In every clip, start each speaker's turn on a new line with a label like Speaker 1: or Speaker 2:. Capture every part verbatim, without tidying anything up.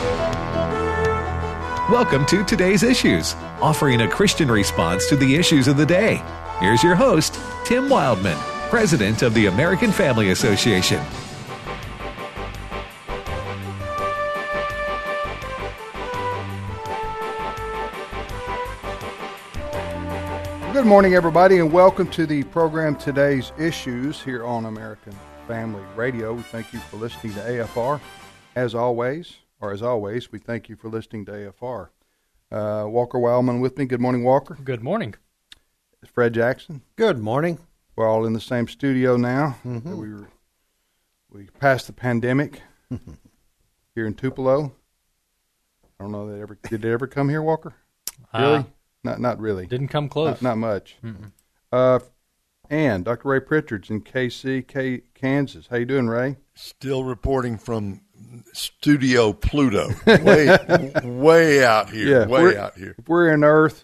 Speaker 1: Welcome to Today's Issues, offering a Christian response to the issues of the day. Here's your host, Tim Wildman, President of the American Family Association.
Speaker 2: Good morning, everybody, and welcome to the program Today's Issues here on American Family Radio. We thank you for listening to A F R. As always, or as always, we thank you for listening to A F R. Uh, Walker Wildman with me. Good morning, Walker.
Speaker 3: Good morning.
Speaker 2: Fred Jackson.
Speaker 4: Good morning.
Speaker 2: We're all in the same studio now.
Speaker 4: Mm-hmm.
Speaker 2: We were, we passed the pandemic here in Tupelo. I don't know that ever did it ever come here, Walker? Really?
Speaker 3: Uh,
Speaker 2: not not really.
Speaker 3: Didn't come close.
Speaker 2: Not, not much.
Speaker 3: Mm-mm.
Speaker 2: Uh, and Doctor Ray Pritchard's in K C, K, Kansas. How you doing, Ray?
Speaker 5: Still reporting from Studio Pluto, way way out here,
Speaker 2: Yeah,
Speaker 5: way out here.
Speaker 2: If we're in Earth,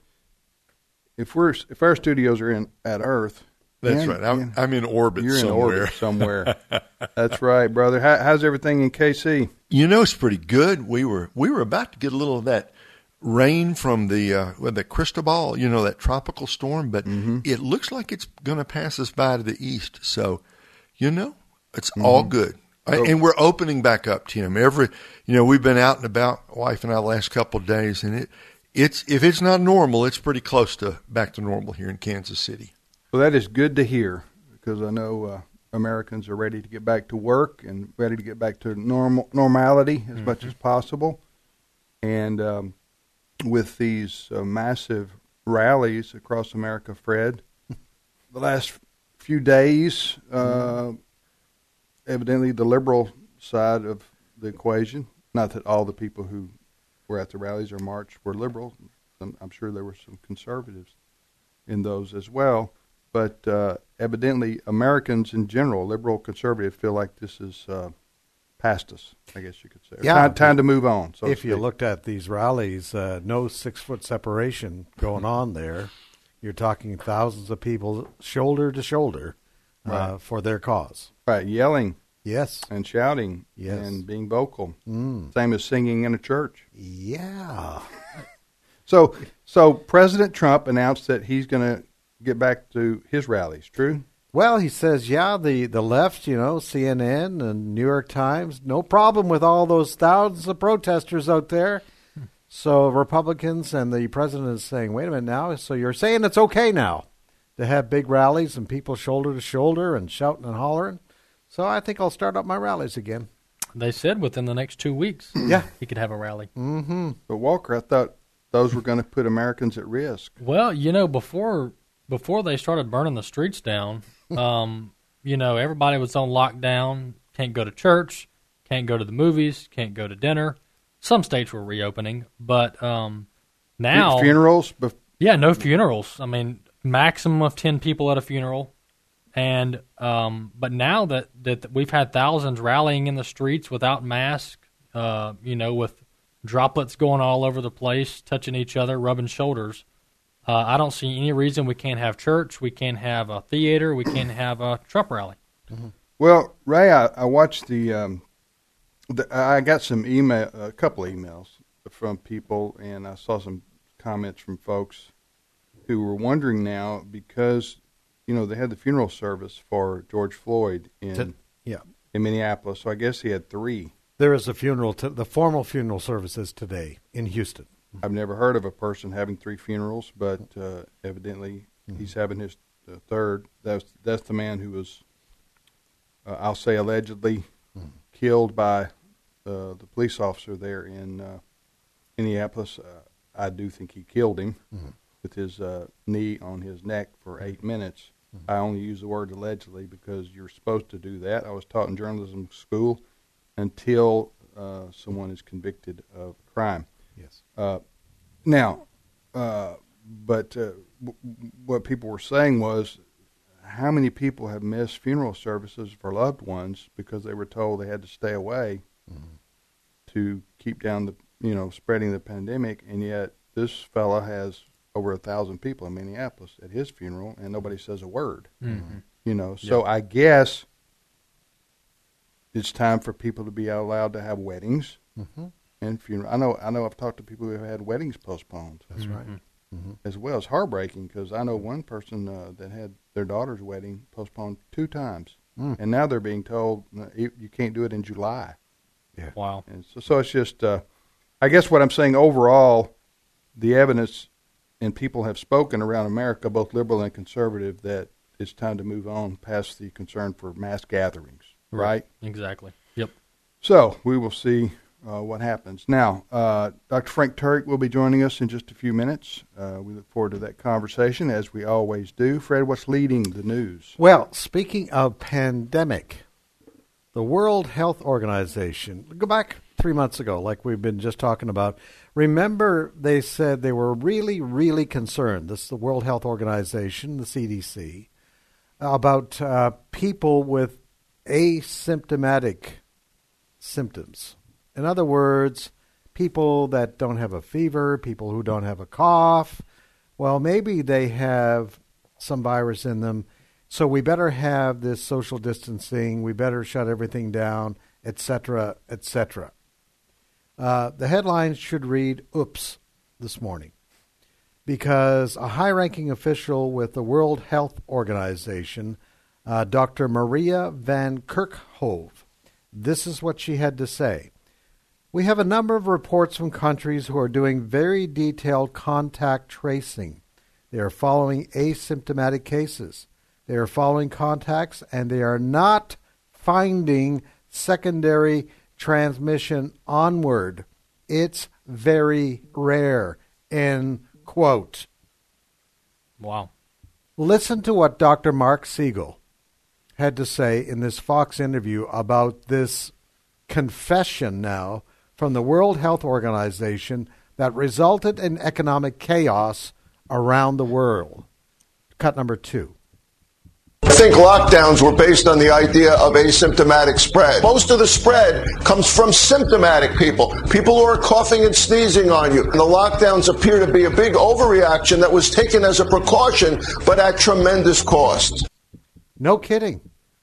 Speaker 2: if we're if our studios are in at Earth,
Speaker 5: That's
Speaker 2: man,
Speaker 5: right. I'm,
Speaker 2: man,
Speaker 5: I'm in orbit
Speaker 2: you're
Speaker 5: somewhere.
Speaker 2: in orbit somewhere. That's right, brother. How, how's everything in K C?
Speaker 5: You know, it's pretty good. We were we were about to get a little of that rain from the uh, with the Cristobal, you know, that tropical storm, but
Speaker 2: Mm-hmm.
Speaker 5: it looks like it's going to pass us by to the east. So, you know, it's
Speaker 2: Mm-hmm.
Speaker 5: all good.
Speaker 2: So-
Speaker 5: And we're opening back up, Tim. Every, you know, we've been out and about, wife and I, the last couple of days, and it, it's if it's not normal, it's pretty close to back to normal here in Kansas City.
Speaker 2: Well, that is good to hear because I know uh, Americans are ready to get back to work and ready to get back to normal normality as
Speaker 3: Mm-hmm.
Speaker 2: much as possible. And um, with these uh, massive rallies across America, Fred, the last few days, uh, evidently the liberal side of the equation, not that all the people who were at the rallies or march were liberal. I'm, I'm sure there were some conservatives in those as well. But uh, evidently Americans in general, liberal, conservative, feel like this is uh, past us, I guess you could say.
Speaker 4: Yeah.
Speaker 2: Time, time to move on. So to
Speaker 4: If you
Speaker 2: speak.
Speaker 4: looked at these rallies, uh, no six-foot separation going on there. You're talking thousands of people shoulder to shoulder uh,
Speaker 2: Right.
Speaker 4: for their cause.
Speaker 2: Right, yelling
Speaker 4: Yes.
Speaker 2: and shouting
Speaker 4: Yes.
Speaker 2: and being vocal.
Speaker 4: Mm.
Speaker 2: Same as singing in a church.
Speaker 4: Yeah.
Speaker 2: So, so President Trump announced that he's going to get back to his rallies. True?
Speaker 4: Well, he says, yeah, the, the left, you know, C N N and New York Times, no problem with all those thousands of protesters out there. So Republicans and the president is saying, wait a minute now, so you're saying it's okay now to have big rallies and people shoulder to shoulder and shouting and hollering? So I think I'll start up my rallies again.
Speaker 3: They said within the next two weeks
Speaker 4: Yeah.
Speaker 3: he could have a rally.
Speaker 4: Mm-hmm.
Speaker 2: But Walker, I thought those were going to put Americans at risk.
Speaker 3: Well, you know, before before they started burning the streets down, um, you know, everybody was on lockdown, can't go to church, can't go to the movies, can't go to dinner. Some states were reopening, but um, now...
Speaker 2: Funerals? Bef-
Speaker 3: Yeah, no funerals. I mean, maximum of ten people at a funeral. And um, but now that, that we've had thousands rallying in the streets without masks, uh, you know, with droplets going all over the place, touching each other, rubbing shoulders, uh, I don't see any reason we can't have church, we can't have a theater, we can't have a Trump rally.
Speaker 4: Mm-hmm.
Speaker 2: Well, Ray, I, I watched the, um, the. I got some email, a couple of emails from people, and I saw some comments from folks who were wondering now because, you know, they had the funeral service for George Floyd in
Speaker 4: Yeah.
Speaker 2: in Minneapolis. So I guess he had three.
Speaker 4: There is a funeral, t- the formal funeral services today in Houston.
Speaker 2: I've never heard of a person having three funerals, but uh, evidently
Speaker 4: Mm-hmm.
Speaker 2: he's having his uh, third. That's that's the man who was, uh, I'll say, allegedly
Speaker 4: Mm-hmm.
Speaker 2: killed by uh, the police officer there in uh, Minneapolis. Uh, I do think he killed him
Speaker 4: Mm-hmm.
Speaker 2: with his uh, knee on his neck for eight minutes.
Speaker 4: Mm-hmm.
Speaker 2: I only use the word allegedly because you're supposed to do that. I was taught in journalism school until uh, someone is convicted of a crime.
Speaker 4: Yes.
Speaker 2: Uh, now, uh, but uh, w- what people were saying was, how many people have missed funeral services for loved ones because they were told they had to stay away
Speaker 4: Mm-hmm.
Speaker 2: to keep down the, you know, spreading the pandemic, and yet this fella has over a thousand people in Minneapolis at his funeral, and nobody says a word.
Speaker 3: Mm-hmm.
Speaker 2: You know, so I guess it's time for people to be allowed to have weddings.
Speaker 4: Mm-hmm.
Speaker 2: and funeral. I know. I know. I've talked to people who have had weddings postponed.
Speaker 4: That's
Speaker 3: Mm-hmm.
Speaker 4: right. Mm-hmm.
Speaker 2: As well. It's heartbreaking because I know one person uh, that had their daughter's wedding postponed two times,
Speaker 4: Mm.
Speaker 2: and now they're being told uh, you, you can't do it in July.
Speaker 3: Wow.
Speaker 2: And so, so it's just, uh, I guess what I'm saying overall, the evidence and people have spoken around America, both liberal and conservative, that it's time to move on past the concern for mass gatherings, right?
Speaker 3: Exactly. Yep.
Speaker 2: So we will see uh, what happens. Now, uh, Doctor Frank Turek will be joining us in just a few minutes. Uh, we look forward to that conversation, as we always do. Fred, what's leading the news?
Speaker 4: Well, speaking of pandemic, the World Health Organization, go back three months ago, like we've been just talking about. Remember, they said they were really, really concerned, this is the World Health Organization, the C D C, about uh, people with asymptomatic symptoms. In other words, people that don't have a fever, people who don't have a cough. Well, maybe they have some virus in them, so we better have this social distancing, we better shut everything down, et cetera, et cetera. Uh, the headline should read, oops, this morning, because a high-ranking official with the World Health Organization, uh, Doctor Maria van Kerkhove, this is what she had to say. We have a number of reports from countries who are doing very detailed contact tracing. They are following asymptomatic cases. They are following contacts, and they are not finding secondary transmission onward. It's very rare, end quote.
Speaker 3: Wow.
Speaker 4: Listen to what Doctor Mark Siegel had to say in this Fox interview about this confession now from the World Health Organization that resulted in economic chaos around the world. Cut number two.
Speaker 6: I think lockdowns were based on the idea of asymptomatic spread. Most of the spread comes from symptomatic people, people who are coughing and sneezing on you. And the lockdowns appear to be a big overreaction that was taken as a precaution, but at tremendous cost.
Speaker 4: No kidding.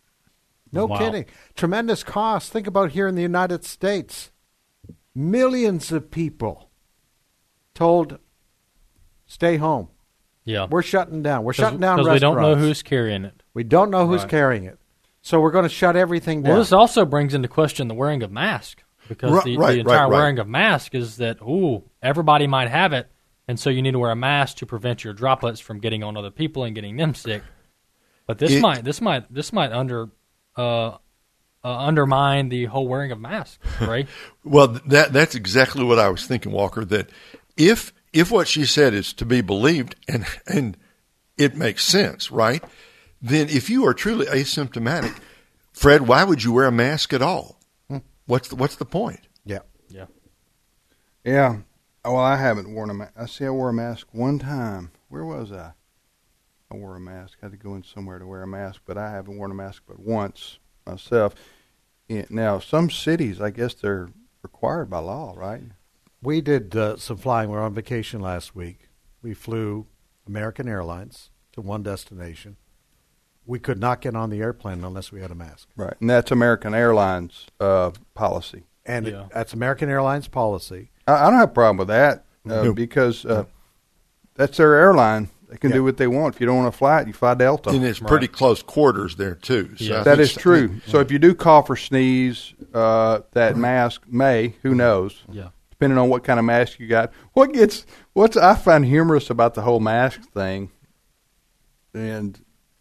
Speaker 4: No
Speaker 3: Wow.
Speaker 4: kidding. Tremendous cost. Think about here in the United States. Millions of people told, stay home.
Speaker 3: Yeah.
Speaker 4: We're shutting down. We're shutting down
Speaker 3: Because we
Speaker 4: restaurants.
Speaker 3: don't know who's carrying it.
Speaker 4: We don't know who's
Speaker 3: Right.
Speaker 4: carrying it. So we're going to shut everything down.
Speaker 3: Well, this also brings into question the wearing of masks, because
Speaker 5: Right,
Speaker 3: the,
Speaker 5: right,
Speaker 3: the entire
Speaker 5: right, right.
Speaker 3: wearing of masks is that, ooh, everybody might have it, and so you need to wear a mask to prevent your droplets from getting on other people and getting them sick. But this
Speaker 5: It-
Speaker 3: might this might this might under uh, uh, undermine the whole wearing of masks, right?
Speaker 5: Well, that that's exactly what I was thinking, Walker. That if if what she said is to be believed, and and it makes sense, right? Then if you are truly asymptomatic, Fred, why would you wear a mask at all? What's the, what's the point?
Speaker 4: yeah.
Speaker 3: Yeah.
Speaker 2: Yeah. Well, I haven't worn a mask. I see I wore a mask one time. Where was I? I wore a mask. I had to go in somewhere to wear a mask, but I haven't worn a mask but once myself. Yeah, now, some cities, I guess they're required by law, right?
Speaker 4: We did uh, some flying. We were on vacation last week. We flew American Airlines to one destination. We could not get on the airplane unless we had a mask.
Speaker 2: Right. And that's American Airlines uh, policy.
Speaker 4: And
Speaker 3: Yeah.
Speaker 4: it, that's American Airlines policy.
Speaker 2: I, I don't have a problem with that uh,
Speaker 5: Nope.
Speaker 2: because uh, that's their airline. They can
Speaker 4: Yeah.
Speaker 2: do what they want. If you don't want to fly it, you fly Delta.
Speaker 5: And it's pretty close quarters there too. So
Speaker 3: Yeah.
Speaker 5: I
Speaker 2: That
Speaker 5: think-
Speaker 2: is true. So if you do cough or sneeze, uh, that mask may, who knows,
Speaker 3: Yeah.
Speaker 2: depending on what kind of mask you got. What gets, what's I find humorous about the whole mask thing, and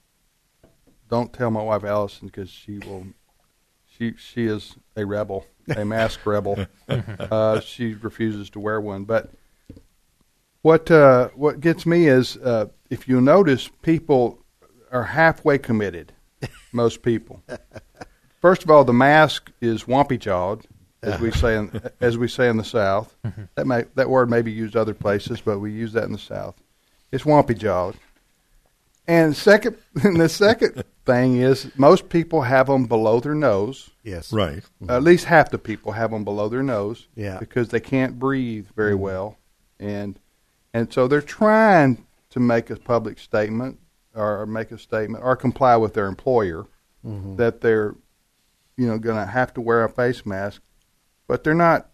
Speaker 2: don't tell my wife Allison because she will, she she is a rebel, a mask rebel. Uh, she refuses to wear one. But what uh, what gets me is uh, if you notice, people are halfway committed. Most people. First of all, the mask is wampy jawed, as we say in, as we say in the South. That may that word may be used other places, but we use that in the South. It's wampy jawed. And second, and the second thing is most people have them below their nose.
Speaker 4: Yes.
Speaker 5: right.
Speaker 2: At least half the people have them below their nose.
Speaker 4: Yeah.
Speaker 2: Because they can't breathe very well, and and so they're trying to make a public statement or make a statement or comply with their employer that they're, you know, going to have to wear a face mask, but they're not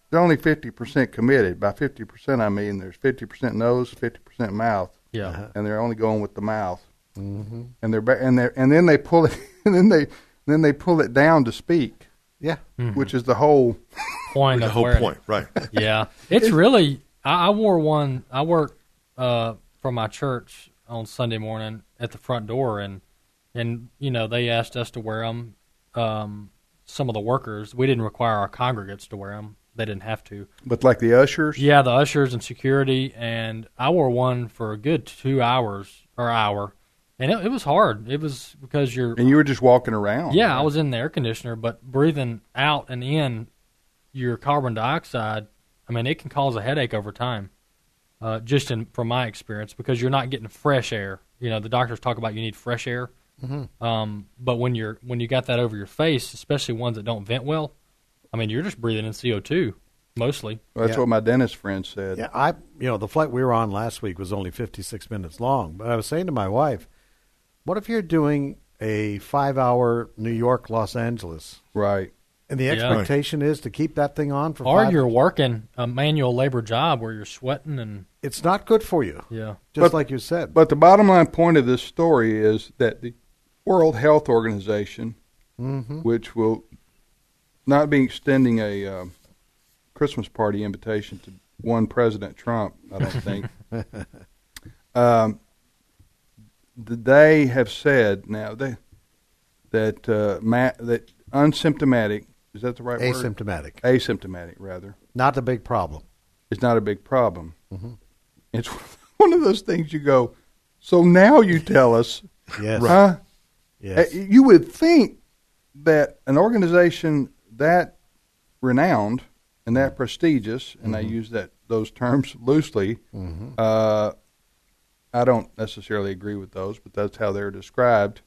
Speaker 2: they're only fifty percent committed. By fifty percent, I mean there's fifty percent nose, fifty percent mouth.
Speaker 3: Yeah.
Speaker 4: Uh-huh.
Speaker 2: And they're only going with the mouth.
Speaker 4: Mm-hmm.
Speaker 2: And they're ba- and they and then they pull it and then they then they pull it down to speak,
Speaker 4: Yeah.
Speaker 3: Mhm.
Speaker 2: which is the whole
Speaker 3: point
Speaker 5: The
Speaker 3: of
Speaker 5: whole
Speaker 3: wearing it.
Speaker 5: point, right?
Speaker 3: Yeah, it's really. I, I wore one. I worked uh, for my church on Sunday morning at the front door, and and you know they asked us to wear them. Um, some of the workers, we didn't require our congregates to wear them. They didn't have to.
Speaker 2: but like the ushers.
Speaker 3: Yeah, the ushers and security, and I wore one for a good two hours or hour, and it, it was hard. It was because you're.
Speaker 2: And you were just walking around.
Speaker 3: Yeah, I was in the air conditioner, but breathing out and in your carbon dioxide, I mean, it can cause a headache over time, uh, just in, from my experience, because you're not getting fresh air. You know, the doctors talk about you need fresh air,
Speaker 4: Mm-hmm.
Speaker 3: um, but when you're when you got that over your face, especially ones that don't vent well, I mean, you're just breathing in C O two mostly.
Speaker 2: Well, that's
Speaker 4: Yeah.
Speaker 2: what my dentist friend said.
Speaker 4: Yeah, I you know the flight we were on last week was only fifty-six minutes long, but I was saying to my wife, what if you're doing a five-hour New York Los Angeles,
Speaker 2: Right.
Speaker 4: and the
Speaker 3: Yeah.
Speaker 4: expectation is to keep that thing on for
Speaker 3: Or
Speaker 4: five?
Speaker 3: you're working a manual labor job where you're sweating and
Speaker 4: It's not good for you,
Speaker 3: yeah,
Speaker 4: just
Speaker 2: But-
Speaker 4: like you said.
Speaker 2: But the bottom line point of this story is that the World Health Organization,
Speaker 4: Mm-hmm.
Speaker 2: which will not be extending a um, Christmas party invitation to one President Trump, I don't think. um, they have said now they, that uh, ma- that unsymptomatic, is that the right word?
Speaker 4: Asymptomatic,
Speaker 2: Asymptomatic, rather,
Speaker 4: not a big problem.
Speaker 2: is not a big problem.
Speaker 4: Mhm.
Speaker 2: It's one of those things you go, so now you tell us,
Speaker 4: Yes,
Speaker 2: huh?
Speaker 4: yes.
Speaker 2: Uh, You would think that an organization that renowned and that prestigious, and I use that those terms loosely,
Speaker 4: Mm-hmm.
Speaker 2: uh, I don't necessarily agree with those, but that's how they're described,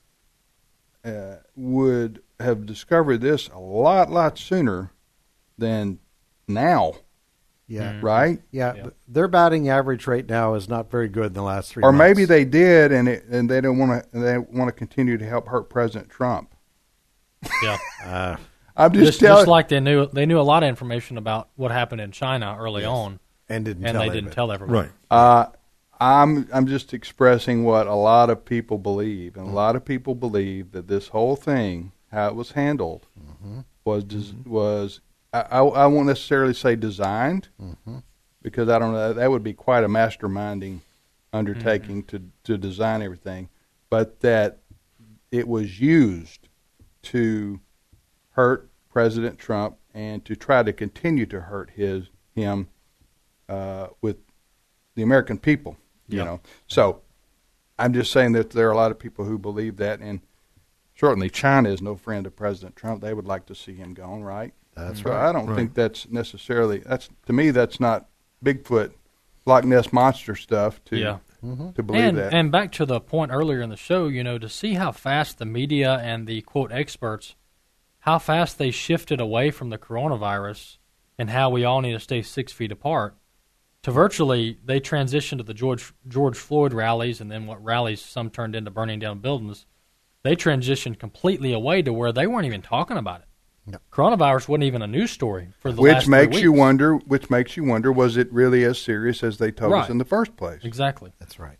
Speaker 2: uh, would have discovered this a lot, lot sooner than now,
Speaker 4: Yeah,
Speaker 3: Mm.
Speaker 2: right?
Speaker 4: yeah.
Speaker 3: Yeah.
Speaker 4: th- Their batting average right now is not very good in the last three.
Speaker 2: Or
Speaker 4: months.
Speaker 2: maybe they did, and it, and they don't want to. They want to continue to help hurt President Trump.
Speaker 3: yeah.
Speaker 4: Uh,
Speaker 2: I'm just,
Speaker 3: Just,
Speaker 2: telling.
Speaker 3: just like they knew they knew a lot of information about what happened in China early
Speaker 4: Yes.
Speaker 3: on,
Speaker 4: and didn't
Speaker 3: and
Speaker 4: tell
Speaker 3: they
Speaker 4: him
Speaker 3: didn't
Speaker 4: it.
Speaker 3: tell everybody.
Speaker 5: Right.
Speaker 2: Uh, I'm I'm just expressing what a lot of people believe, and a lot of people believe that this whole thing, how it was handled, was des- was I, I, I won't necessarily say designed, because I don't know, that would be quite a masterminding undertaking to to design everything, but that it was used to hurt President Trump and to try to continue to hurt his him uh, with the American people. You
Speaker 3: Yeah.
Speaker 2: know, so I'm just saying that there are a lot of people who believe that, and certainly China is no friend of President Trump. They would like to see him gone, right?
Speaker 4: That's
Speaker 2: so
Speaker 4: right.
Speaker 2: I don't
Speaker 5: Right.
Speaker 2: think that's necessarily that's to me that's not Bigfoot, Loch Ness monster stuff to
Speaker 3: Yeah.
Speaker 2: to believe
Speaker 3: and,
Speaker 2: that.
Speaker 3: and back to the point earlier in the show, you know, to see how fast the media and the quote experts, how fast they shifted away from the coronavirus and how we all need to stay six feet apart, to virtually they transitioned to the George George Floyd rallies, and then what rallies some turned into burning down buildings. They transitioned completely away to where they weren't even talking about it.
Speaker 4: No.
Speaker 3: Coronavirus wasn't even a news story for the
Speaker 2: which
Speaker 3: last three
Speaker 2: makes you
Speaker 3: weeks.
Speaker 2: wonder. Which makes you wonder: was it really as serious as they told us
Speaker 3: Right.
Speaker 2: in the first place?
Speaker 3: Exactly.
Speaker 4: That's right.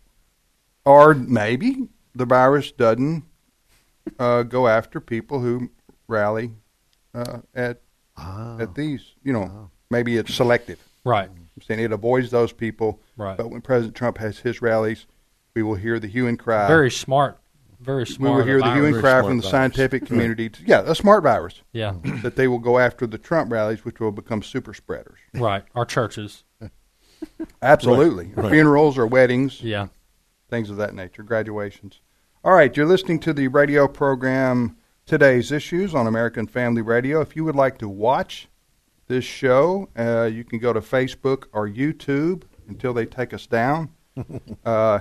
Speaker 2: Or maybe the virus doesn't uh, go after people who rally uh, at
Speaker 4: Ah,
Speaker 2: at these. You know,
Speaker 4: Oh.
Speaker 2: maybe it's selective.
Speaker 3: Right.
Speaker 2: I'm saying it avoids those people.
Speaker 3: Right.
Speaker 2: But when President Trump has his rallies, we will hear the hue and cry.
Speaker 3: Very smart. Very
Speaker 2: we
Speaker 3: smart.
Speaker 2: will hear the hue and
Speaker 5: Very
Speaker 2: cry
Speaker 5: smart
Speaker 2: from the
Speaker 5: virus.
Speaker 2: scientific community. To, yeah, a smart virus.
Speaker 3: Yeah.
Speaker 2: That they will go after the Trump rallies, which will become super spreaders.
Speaker 3: Right. Our churches.
Speaker 2: Absolutely.
Speaker 5: Right.
Speaker 2: Funerals or weddings.
Speaker 3: Yeah.
Speaker 2: Things of that nature, graduations. All right, you're listening to the radio program Today's Issues on American Family Radio. If you would like to watch this show, uh, you can go to Facebook or YouTube until they take us down. uh,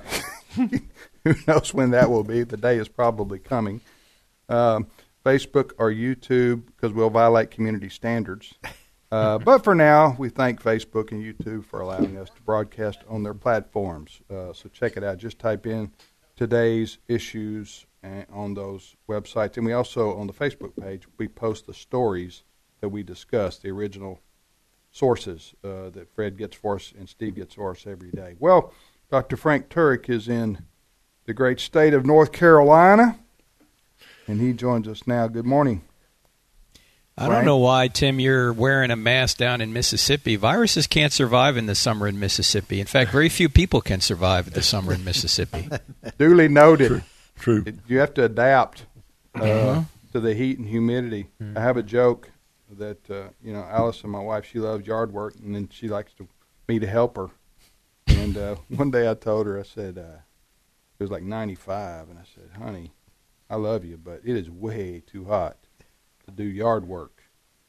Speaker 2: who knows when that will be? The day is probably coming. Um, Facebook or YouTube, because we'll violate community standards. Uh, but for now, we thank Facebook and YouTube for allowing us to broadcast on their platforms. Uh, so check it out. Just type in Today's Issues uh, on those websites. And we also, on the Facebook page, we post the stories that we discussed, the original sources uh, that Fred gets for us and Steve gets for us every day. Well, Doctor Frank Turek is in the great state of North Carolina, and he joins us now. Good morning.
Speaker 7: I don't know why, Tim, you're wearing a mask down in Mississippi. Viruses can't survive in the summer in Mississippi. In fact, very few people can survive the summer in Mississippi.
Speaker 2: Duly noted.
Speaker 5: True. True.
Speaker 2: It, you have to adapt uh,
Speaker 7: uh-huh.
Speaker 2: to the heat and humidity. Mm-hmm. I have a joke that, uh, you know, Allison, my wife, she loves yard work, and then she likes to, me to help her. And uh, one day I told her, I said, uh, it was like ninety-five, and I said, honey, I love you, but it is way too hot to do yard work.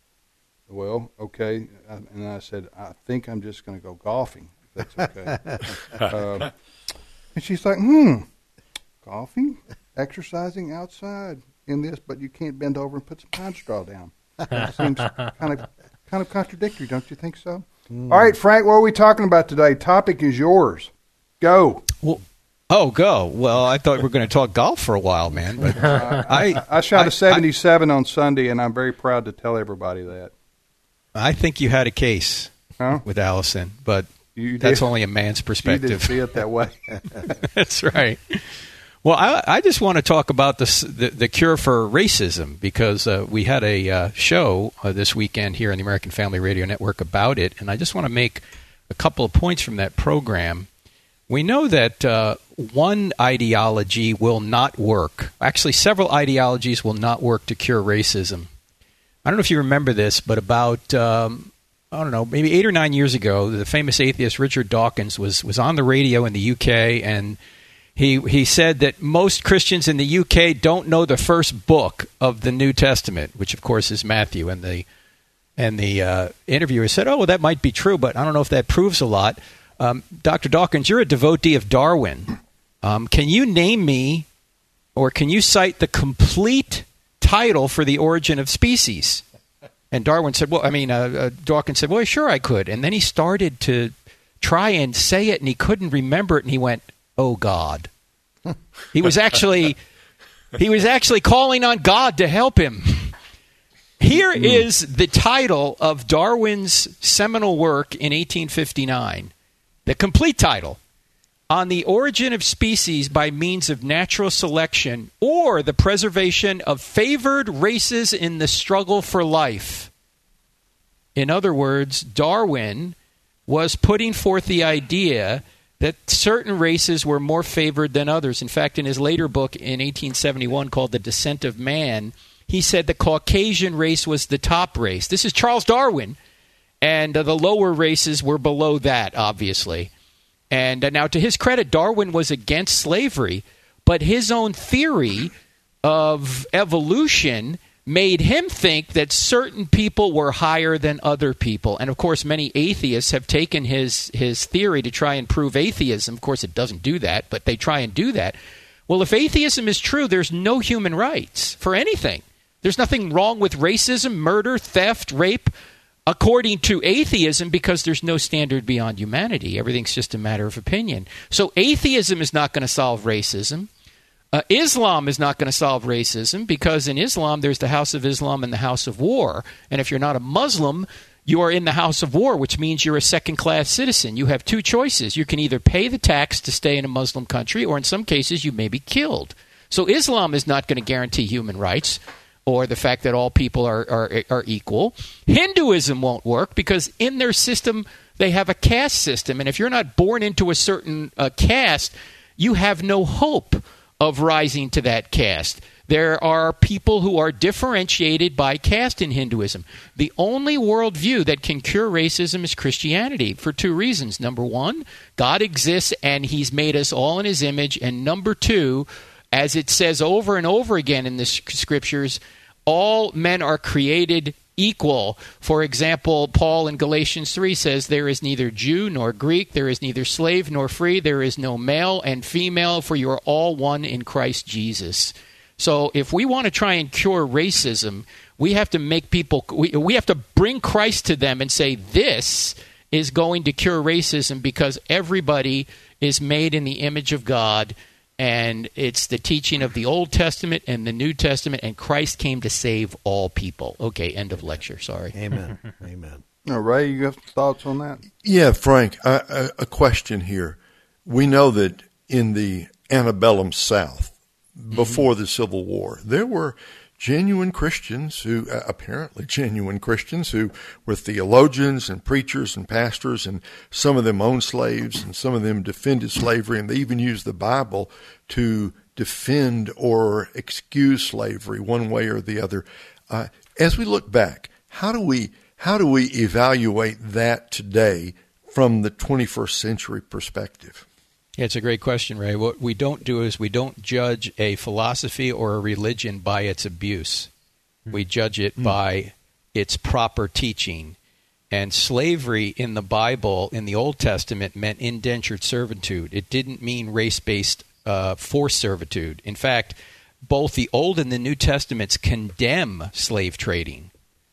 Speaker 2: Well, okay. And I said, I think I'm just going to go golfing, if that's okay. uh, and she's like, hmm, golfing, exercising outside in this, but you can't bend over and put some pine straw down. It seems kind of kind of contradictory, don't you think so? Mm. All right, Frank, what are we talking about today? Topic is yours. Go.
Speaker 7: Well, oh, go. Well, I thought we were going to talk golf for a while, man. But
Speaker 2: uh, I, I I shot I, a seventy-seven I, on Sunday, and I'm very proud to tell everybody that.
Speaker 7: I think you had a case
Speaker 2: huh?
Speaker 7: with Allison, but
Speaker 2: you
Speaker 7: that's
Speaker 2: did.
Speaker 7: only a man's perspective.
Speaker 2: You didn't see it that way.
Speaker 7: That's right. Well, I, I just want to talk about this, the, the cure for racism, because uh, we had a uh, show uh, this weekend here on the American Family Radio Network about it, and I just want to make a couple of points from that program. We know that uh, one ideology will not work. Actually, several ideologies will not work to cure racism. I don't know if you remember this, but about, um, I don't know, maybe eight or nine years ago, the famous atheist Richard Dawkins was, was on the radio in the U K, and He he said that most Christians in the U K don't know the first book of the New Testament, which of course is Matthew. And the and the uh, interviewer said, "Oh, well, that might be true, but I don't know if that proves a lot." Um, Doctor Dawkins, you're a devotee of Darwin. Um, can you name me, or can you cite the complete title for The Origin of Species? And Darwin said, "Well, I mean, uh, uh, Dawkins said, well, sure, I could." And then he started to try and say it, and he couldn't remember it, and he went, "Oh God." He was actually he was actually calling on God to help him. Here mm. is the title of Darwin's seminal work in eighteen fifty-nine. The complete title: On the Origin of Species by Means of Natural Selection, or the Preservation of Favored Races in the Struggle for Life. In other words, Darwin was putting forth the idea that certain races were more favored than others. In fact, in his later book in eighteen seventy-one called The Descent of Man, he said the Caucasian race was the top race. This is Charles Darwin, and uh, the lower races were below that, obviously. And uh, now, to his credit, Darwin was against slavery, but his own theory of evolution made him think that certain people were higher than other people. And, of course, many atheists have taken his, his theory to try and prove atheism. Of course, it doesn't do that, but they try and do that. Well, if atheism is true, there's no human rights for anything. There's nothing wrong with racism, murder, theft, rape, according to atheism, because there's no standard beyond humanity. Everything's just a matter of opinion. So atheism is not going to solve racism. Uh, Islam is not going to solve racism, because in Islam there's the House of Islam and the House of War. And if you're not a Muslim, you are in the House of War, which means you're a second-class citizen. You have two choices. You can either pay the tax to stay in a Muslim country, or in some cases you may be killed. So Islam is not going to guarantee human rights or the fact that all people are, are, are equal. Hinduism won't work, because in their system they have a caste system. And if you're not born into a certain uh, caste, you have no hope of rising to that caste. There are people who are differentiated by caste in Hinduism. The only worldview that can cure racism is Christianity, for two reasons. Number one, God exists and he's made us all in his image. And number two, as it says over and over again in the scriptures, all men are created equal. For example, Paul in Galatians three says, there is neither Jew nor Greek, there is neither slave nor free, there is no male and female, for you are all one in Christ Jesus. So if we want to try and cure racism, we have to make people, we, we have to bring Christ to them and say, this is going to cure racism, because everybody is made in the image of God. And it's the teaching of the Old Testament and the New Testament, and Christ came to save all people. Okay, end of lecture. Sorry.
Speaker 4: Amen. Amen.
Speaker 2: Oh, Ray, you have thoughts on that?
Speaker 5: Yeah, Frank, a, a question here. We know that in the antebellum South, before the Civil War, there were genuine Christians who, uh, apparently genuine Christians who were theologians and preachers and pastors, and some of them owned slaves and some of them defended slavery, and they even used the Bible to defend or excuse slavery one way or the other. Uh, as we look back, how do we how do we evaluate that today from the twenty-first century perspective?
Speaker 7: Yeah, it's a great question, Ray. What we don't do is we don't judge a philosophy or a religion by its abuse. We judge it mm. by its proper teaching. And slavery in the Bible, in the Old Testament, meant indentured servitude. It didn't mean race-based uh, forced servitude. In fact, both the Old and the New Testaments condemn slave trading.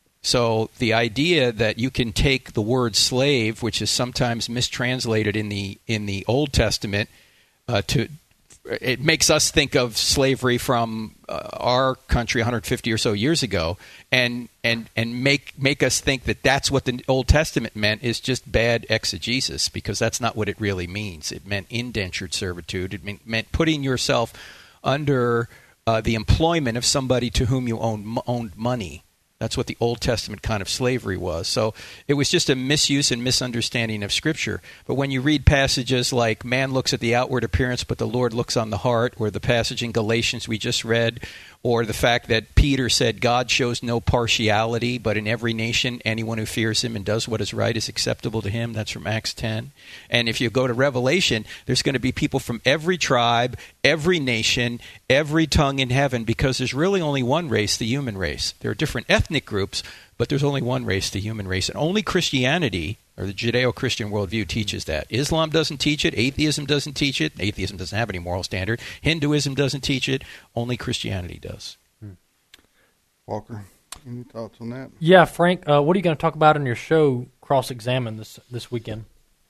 Speaker 7: So the idea that you can take the word slave, which is sometimes mistranslated in the in the Old Testament, uh, to it makes us think of slavery from uh, our country one hundred fifty or so years ago, and and and make make us think that that's what the Old Testament meant is just bad exegesis, because that's not what it really means. It meant indentured servitude. It meant, meant putting yourself under uh, the employment of somebody to whom you owned owned money. That's what the Old Testament kind of slavery was. So it was just a misuse and misunderstanding of Scripture. But when you read passages like man looks at the outward appearance, but the Lord looks on the heart, or the passage in Galatians we just read, or the fact that Peter said God shows no partiality, but in every nation anyone who fears him and does what is right is acceptable to him. That's from Acts ten. And if you go to Revelation, there's going to be people from every tribe, every nation, every tongue in heaven, because there's really only one race, the human race. There are different ethnic groups, but there's only one race, the human race. And only Christianity, or the Judeo-Christian worldview, teaches that. Islam doesn't teach it. Atheism doesn't teach it. Atheism doesn't have any moral standard. Hinduism doesn't teach it. Only Christianity does.
Speaker 2: Hmm. Walker, any thoughts on that?
Speaker 3: Yeah, Frank, uh, what are you going to talk about in your show, Cross-Examine, this this weekend?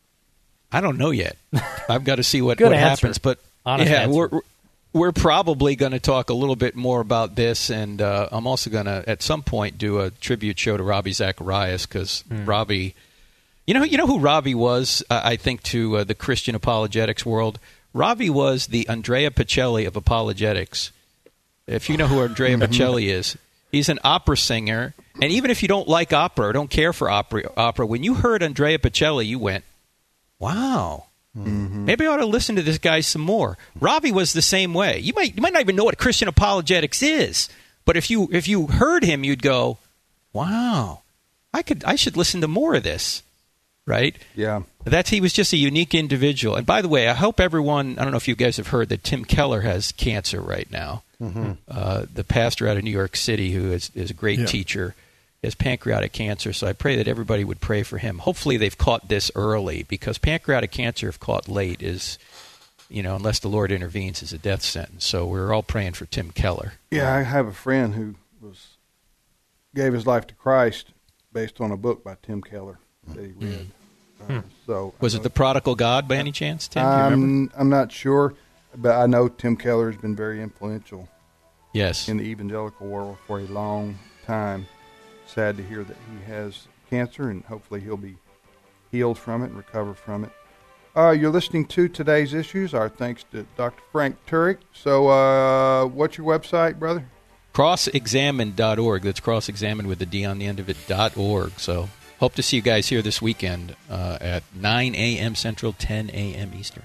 Speaker 7: I don't know yet. I've got to see what,
Speaker 3: Good
Speaker 7: what
Speaker 3: answer.
Speaker 7: happens. But
Speaker 3: Honest
Speaker 7: yeah,
Speaker 3: answer.
Speaker 7: we're we're probably going to talk a little bit more about this, and uh, I'm also going to at some point do a tribute show to Ravi Zacharias, because mm. Ravi, you know, you know who Ravi was. Uh, I think to uh, the Christian apologetics world, Ravi was the Andrea Bocelli of apologetics. If you know who Andrea Bocelli is, he's an opera singer, and even if you don't like opera or don't care for opera, opera, when you heard Andrea Bocelli, you went, "Wow." Mm-hmm. Maybe I ought to listen to this guy some more. Ravi was the same way. You might you might not even know what Christian apologetics is, but if you if you heard him, you'd go, "Wow, I could I should listen to more of this." Right?
Speaker 2: Yeah.
Speaker 7: That's he was just a unique individual. And by the way, I hope everyone, I don't know if you guys have heard that Tim Keller has cancer right now. Mm-hmm. Uh, the pastor out of New York City, who is, is a great yeah. teacher, has pancreatic cancer. So I pray that everybody would pray for him. Hopefully they've caught this early, because pancreatic cancer, if caught late, is, you know, unless the Lord intervenes, is a death sentence. So we're all praying for Tim Keller.
Speaker 2: Yeah, I have a friend who was gave his life to Christ based on a book by Tim Keller that he read.
Speaker 7: Hmm.
Speaker 2: Uh, so
Speaker 7: was it The Prodigal God by any chance, Tim? Do you
Speaker 2: I'm,
Speaker 7: remember?
Speaker 2: I'm not sure, but I know Tim Keller has been very influential
Speaker 7: yes.
Speaker 2: in the evangelical world for a long time. Sad to hear that he has cancer, and hopefully he'll be healed from it and recover from it. Uh, you're listening to Today's Issues. Our thanks to Doctor Frank Turek. So uh, what's your website, brother?
Speaker 7: cross examine dot org. That's cross-examine with the D on the end of it, dot org. So hope to see you guys here this weekend uh, at nine a.m. Central, ten a.m. Eastern.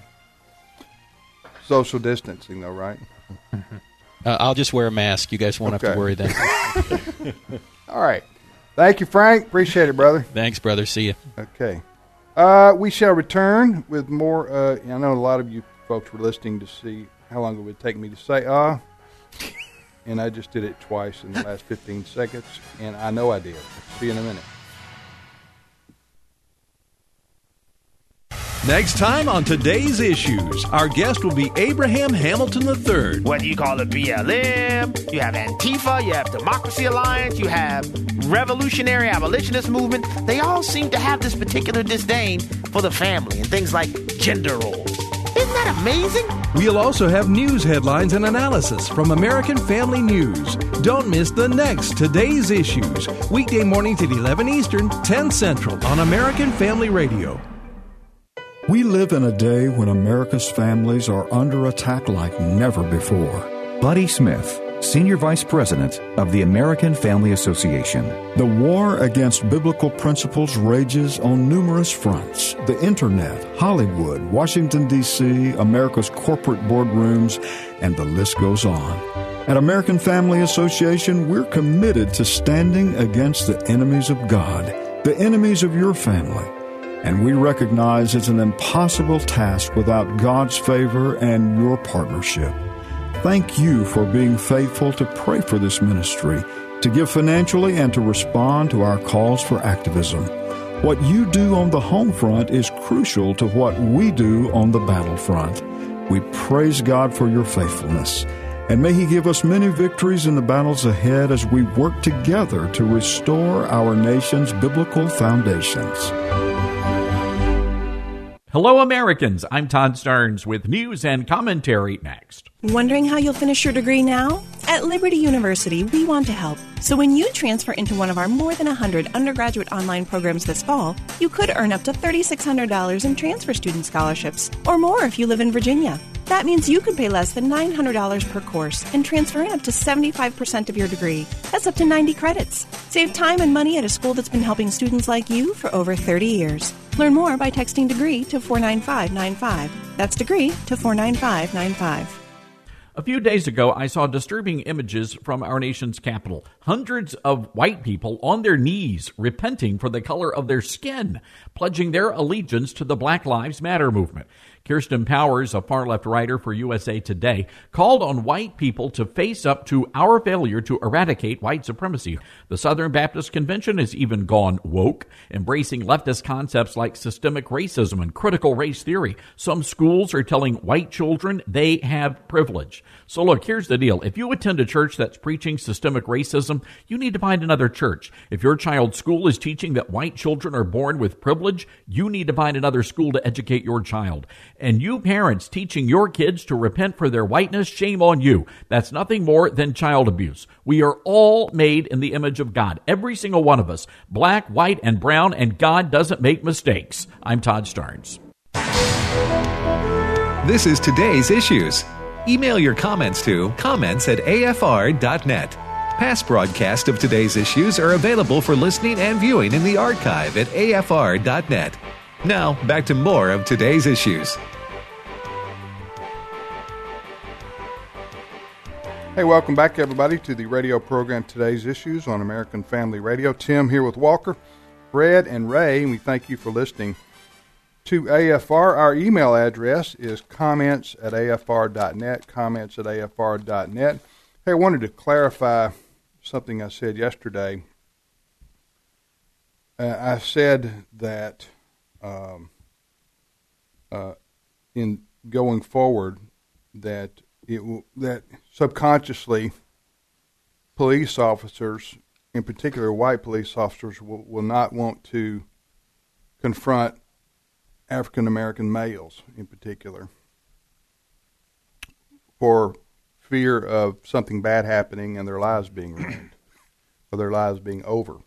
Speaker 2: Social distancing, though, right?
Speaker 7: Mm-hmm. Uh, I'll just wear a mask. You guys won't okay. have to worry then.
Speaker 2: All right. Thank you, Frank. Appreciate it, brother.
Speaker 7: Thanks, brother. See you.
Speaker 2: Okay. Uh, we shall return with more. Uh, I know a lot of you folks were listening to see how long it would take me to say ah. And I just did it twice in the last fifteen seconds, and I know I did. See you in a minute.
Speaker 1: Next time on Today's Issues, our guest will be Abraham Hamilton the third.
Speaker 8: Whether you call it B L M, you have Antifa, you have Democracy Alliance, you have Revolutionary Abolitionist Movement, they all seem to have this particular disdain for the family and things like gender roles. Isn't that that amazing?
Speaker 9: We'll also have news headlines and analysis from American Family News. Don't miss the next Today's Issues, weekday mornings at eleven Eastern, ten Central on American Family Radio.
Speaker 10: We live in a day when America's families are under attack like never before.
Speaker 11: Buddy Smith, Senior Vice President of the American Family Association.
Speaker 10: The war against biblical principles rages on numerous fronts. The Internet, Hollywood, Washington, D C, America's corporate boardrooms, and the list goes on. At American Family Association, we're committed to standing against the enemies of God, the enemies of your family. And we recognize it's an impossible task without God's favor and your partnership. Thank you for being faithful to pray for this ministry, to give financially, and to respond to our calls for activism. What you do on the home front is crucial to what we do on the battlefront. We praise God for your faithfulness, and may He give us many victories in the battles ahead as we work together to restore our nation's biblical foundations.
Speaker 12: Hello, Americans. I'm Todd Starnes with news and commentary next.
Speaker 13: Wondering how you'll finish your degree now? At Liberty University, we want to help. So when you transfer into one of our more than one hundred undergraduate online programs this fall, you could earn up to three thousand six hundred dollars in transfer student scholarships, or more if you live in Virginia. That means you could pay less than nine hundred dollars per course and transfer in up to seventy-five percent of your degree. That's up to ninety credits. Save time and money at a school that's been helping students like you for over thirty years. Learn more by texting DEGREE to four nine five nine five. That's DEGREE to four nine five nine five.
Speaker 12: A few days ago, I saw disturbing images from our nation's capital. Hundreds of white people on their knees repenting for the color of their skin, pledging their allegiance to the Black Lives Matter movement. Kirsten Powers, a far-left writer for U S A Today, called on white people to face up to our failure to eradicate white supremacy. The Southern Baptist Convention has even gone woke, embracing leftist concepts like systemic racism and critical race theory. Some schools are telling white children they have privilege. So look, here's the deal. If you attend a church that's preaching systemic racism, you need to find another church. If your child's school is teaching that white children are born with privilege, you need to find another school to educate your child. And you parents teaching your kids to repent for their whiteness, shame on you. That's nothing more than child abuse. We are all made in the image of God. Every single one of us. Black, white, and brown, and God doesn't make mistakes. I'm Todd Starnes.
Speaker 1: This is Today's Issues. Email your comments to comments at a f r dot net. Past broadcasts of Today's Issues are available for listening and viewing in the archive at a f r dot net. Now, back to more of Today's Issues.
Speaker 2: Hey, welcome back, everybody, to the radio program Today's Issues on American Family Radio. Tim here with Walker, Fred, and Ray, and we thank you for listening to A F R. Our email address is comments at a f r dot net, comments at a f r dot net. Hey, I wanted to clarify something I said yesterday. Uh, I said that um, uh, in going forward that it will, that subconsciously police officers, in particular white police officers, will, will not want to confront African American males in particular for fear of something bad happening and their lives being ruined or their lives being over.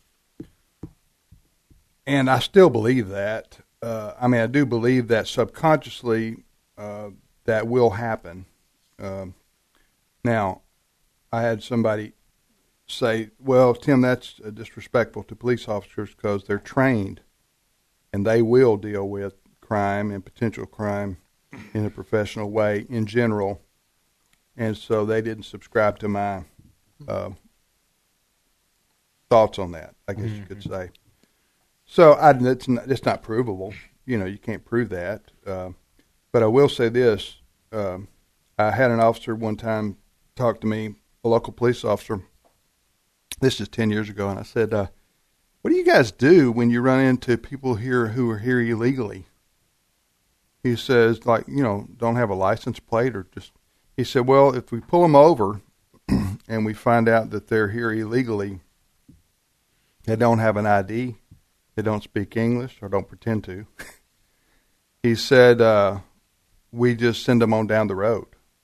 Speaker 2: And I still believe that. Uh, I mean, I do believe that subconsciously uh, that will happen. Um, now, I had somebody say, well, Tim, that's uh, disrespectful to police officers because they're trained and they will deal with crime and potential crime in a professional way in general. And so they didn't subscribe to my uh, thoughts on that, I guess mm-hmm. you could say. So I, it's, not, it's not provable. You know, you can't prove that. Uh, but I will say this. Um, I had an officer one time talk to me, a local police officer. This is ten years ago. And I said, uh, what do you guys do when you run into people here who are here illegally? He says, like, you know, don't have a license plate or just, he said, well, if we pull them over and we find out that they're here illegally, they don't have an I D, they don't speak English or don't pretend to. He said, uh, we just send them on down the road.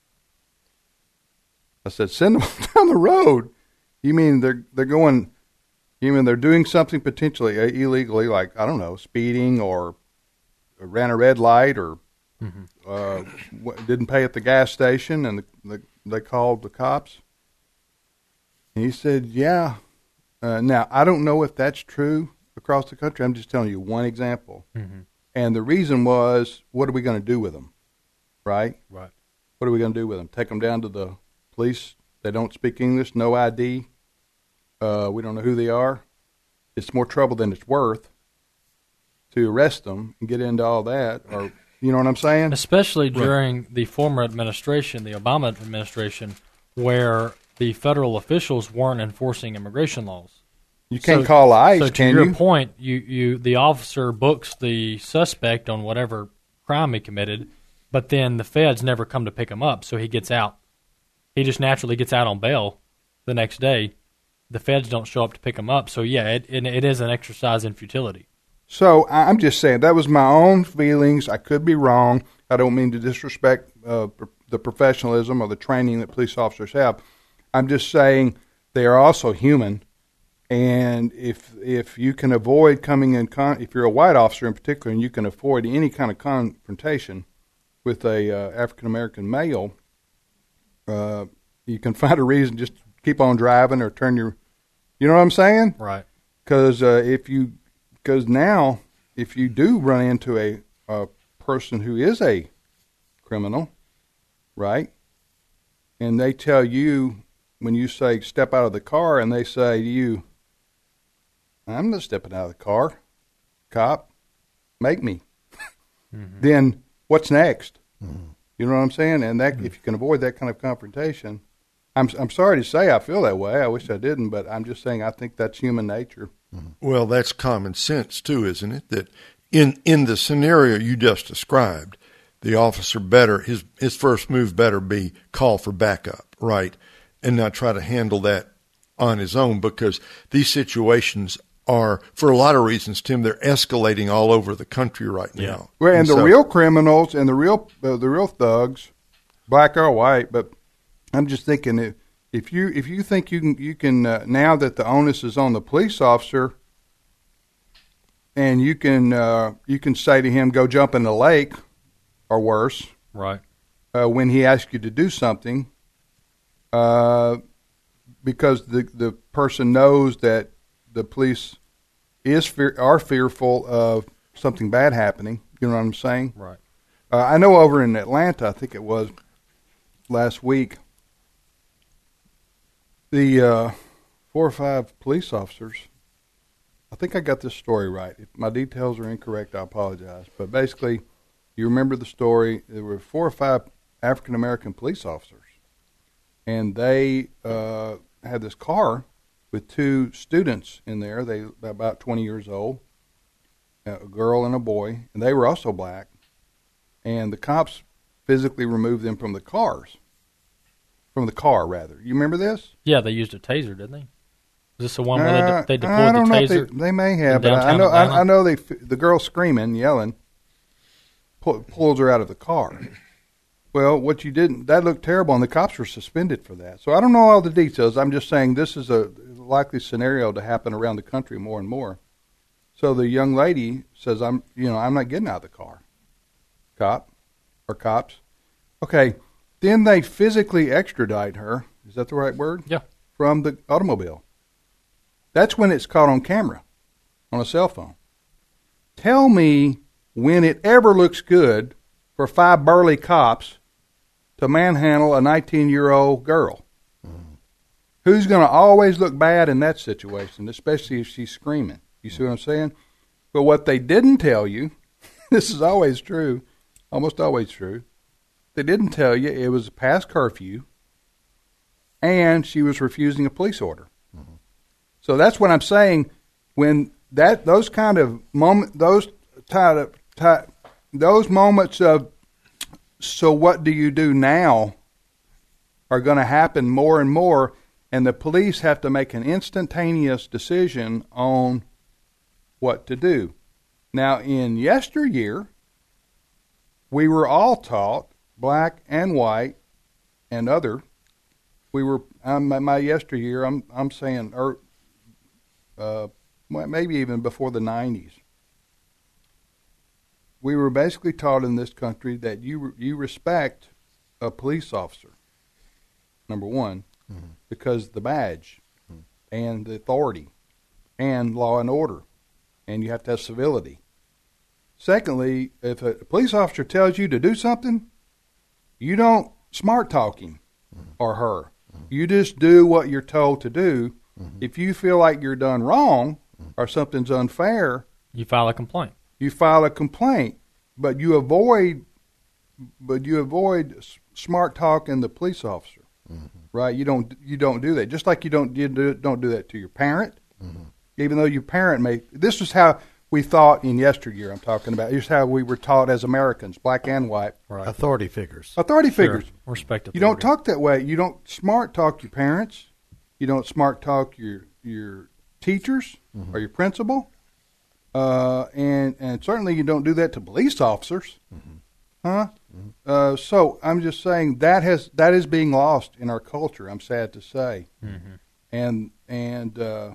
Speaker 2: I said, send them on down the road? You mean they're they're going, you mean they're doing something potentially illegally, like, I don't know, speeding or ran a red light or mm-hmm. uh, w- didn't pay at the gas station and the, the, they called the cops? And he said, yeah. Uh, now, I don't know if that's true across the country. I'm just telling you one example. Mm-hmm. And the reason was, what are we going to do with them? Right?
Speaker 3: Right.
Speaker 2: What are we going to do with them? Take them down to the police? They don't speak English, no I D. Uh, we don't know who they are. It's more trouble than it's worth to arrest them and get into all that. Or, you know what I'm saying?
Speaker 3: Especially during right. the former administration, the Obama administration, where the federal officials weren't enforcing immigration laws.
Speaker 2: You can't so, call ICE,
Speaker 3: so to
Speaker 2: can
Speaker 3: your
Speaker 2: you?
Speaker 3: point, you, you the officer books the suspect on whatever crime he committed, but then the feds never come to pick him up, so he gets out. He just naturally gets out on bail the next day. The feds don't show up to pick him up, so yeah, it, it, it is an exercise in futility.
Speaker 2: So I'm just saying, that was my own feelings. I could be wrong. I don't mean to disrespect uh, the professionalism or the training that police officers have. I'm just saying they are also human, and if if you can avoid coming in, con- if you're a white officer in particular, and you can avoid any kind of confrontation with a uh, African American male, uh, you can find a reason just to keep on driving or turn your, you know what I'm saying?
Speaker 3: Right.
Speaker 2: Because uh, if you, because now if you do run into a, a person who is a criminal, right, and they tell you, when you say step out of the car, and they say to you, I'm not stepping out of the car, cop, make me. Mm-hmm. Then what's next? Mm-hmm. You know what I'm saying? And that, mm-hmm. if you can avoid that kind of confrontation, I'm I'm sorry to say I feel that way. I wish I didn't, but I'm just saying I think that's human nature.
Speaker 5: Mm-hmm. Well, that's common sense too, isn't it? That in in the scenario you just described, the officer better his his first move better be call for backup, right? And not try to handle that on his own, because these situations are, for a lot of reasons, Tim, they're escalating all over the country right now.
Speaker 2: Yeah. Well, and, and the so, real criminals and the real uh, the real thugs, black or white, but I'm just thinking if, if you if you think you can you can uh, now that the onus is on the police officer, and you can uh, you can say to him, go jump in the lake, or worse,
Speaker 3: right?
Speaker 2: Uh, when he asks you to do something. Uh, because the the person knows that the police is fear, are fearful of something bad happening. You know what I'm saying?
Speaker 3: Right.
Speaker 2: Uh, I know over in Atlanta, I think it was last week, the uh, four or five police officers. I think I got this story right. If my details are incorrect, I apologize. But basically, you remember the story. There were four or five African American police officers. And they uh, had this car with two students in there. They were about twenty years old, a girl and a boy, and they were also black. And the cops physically removed them from the cars, from the car rather. You remember this?
Speaker 3: Yeah, they used a taser, didn't they? Is this the one where they, de- they deployed
Speaker 2: I don't
Speaker 3: the
Speaker 2: know
Speaker 3: taser?
Speaker 2: If they, they may have, but I know I, I know they the girl screaming, yelling, pull, pulls her out of the car. Well, what you didn't, that looked terrible, and the cops were suspended for that. So I don't know all the details. I'm just saying this is a likely scenario to happen around the country more and more. So the young lady says, I'm, you know, I'm not getting out of the car. Cop or cops. Okay. Then they physically extradite her. Is that the right word?
Speaker 3: Yeah.
Speaker 2: From the automobile. That's when it's caught on camera, on a cell phone. Tell me when it ever looks good for five burly cops to manhandle a nineteen-year-old girl. Mm. Who's going to always look bad in that situation, especially if she's screaming? You see what I'm saying? But what they didn't tell you, this is always true, almost always true, they didn't tell you it was past curfew and she was refusing a police order. Mm-hmm. So that's what I'm saying. When that those kind of moment, those kind of ty- those moments of so what do you do now are going to happen more and more, and the police have to make an instantaneous decision on what to do. Now, in yesteryear, we were all taught, black and white and other, we were, um, my, my yesteryear, I'm, I'm saying, or, uh, maybe even before the nineties, we were basically taught in this country that you you respect a police officer, number one, mm-hmm. because the badge mm-hmm. and the authority and law and order, and you have to have civility. Secondly, if a police officer tells you to do something, you don't smart talk him mm-hmm. or her. Mm-hmm. You just do what you're told to do. Mm-hmm. If you feel like you're done wrong mm-hmm. or something's unfair,
Speaker 3: you file a complaint.
Speaker 2: You file a complaint, but you avoid, but you avoid smart talking the police officer, mm-hmm. right? You don't you don't do that. Just like you don't you do, don't do that to your parent, mm-hmm. even though your parent may. This is how we thought in yesteryear. I'm talking about. This is how we were taught as Americans, black and white.
Speaker 4: Right. Authority figures.
Speaker 2: Authority figures.
Speaker 3: Sure. Respect authority.
Speaker 2: You don't talk that way. You don't smart talk your parents. You don't smart talk your your teachers mm-hmm. or your principal. Uh, and and certainly you don't do that to police officers, mm-hmm. huh? Mm-hmm. Uh, so I'm just saying that has that is being lost in our culture. I'm sad to say, mm-hmm. and and uh,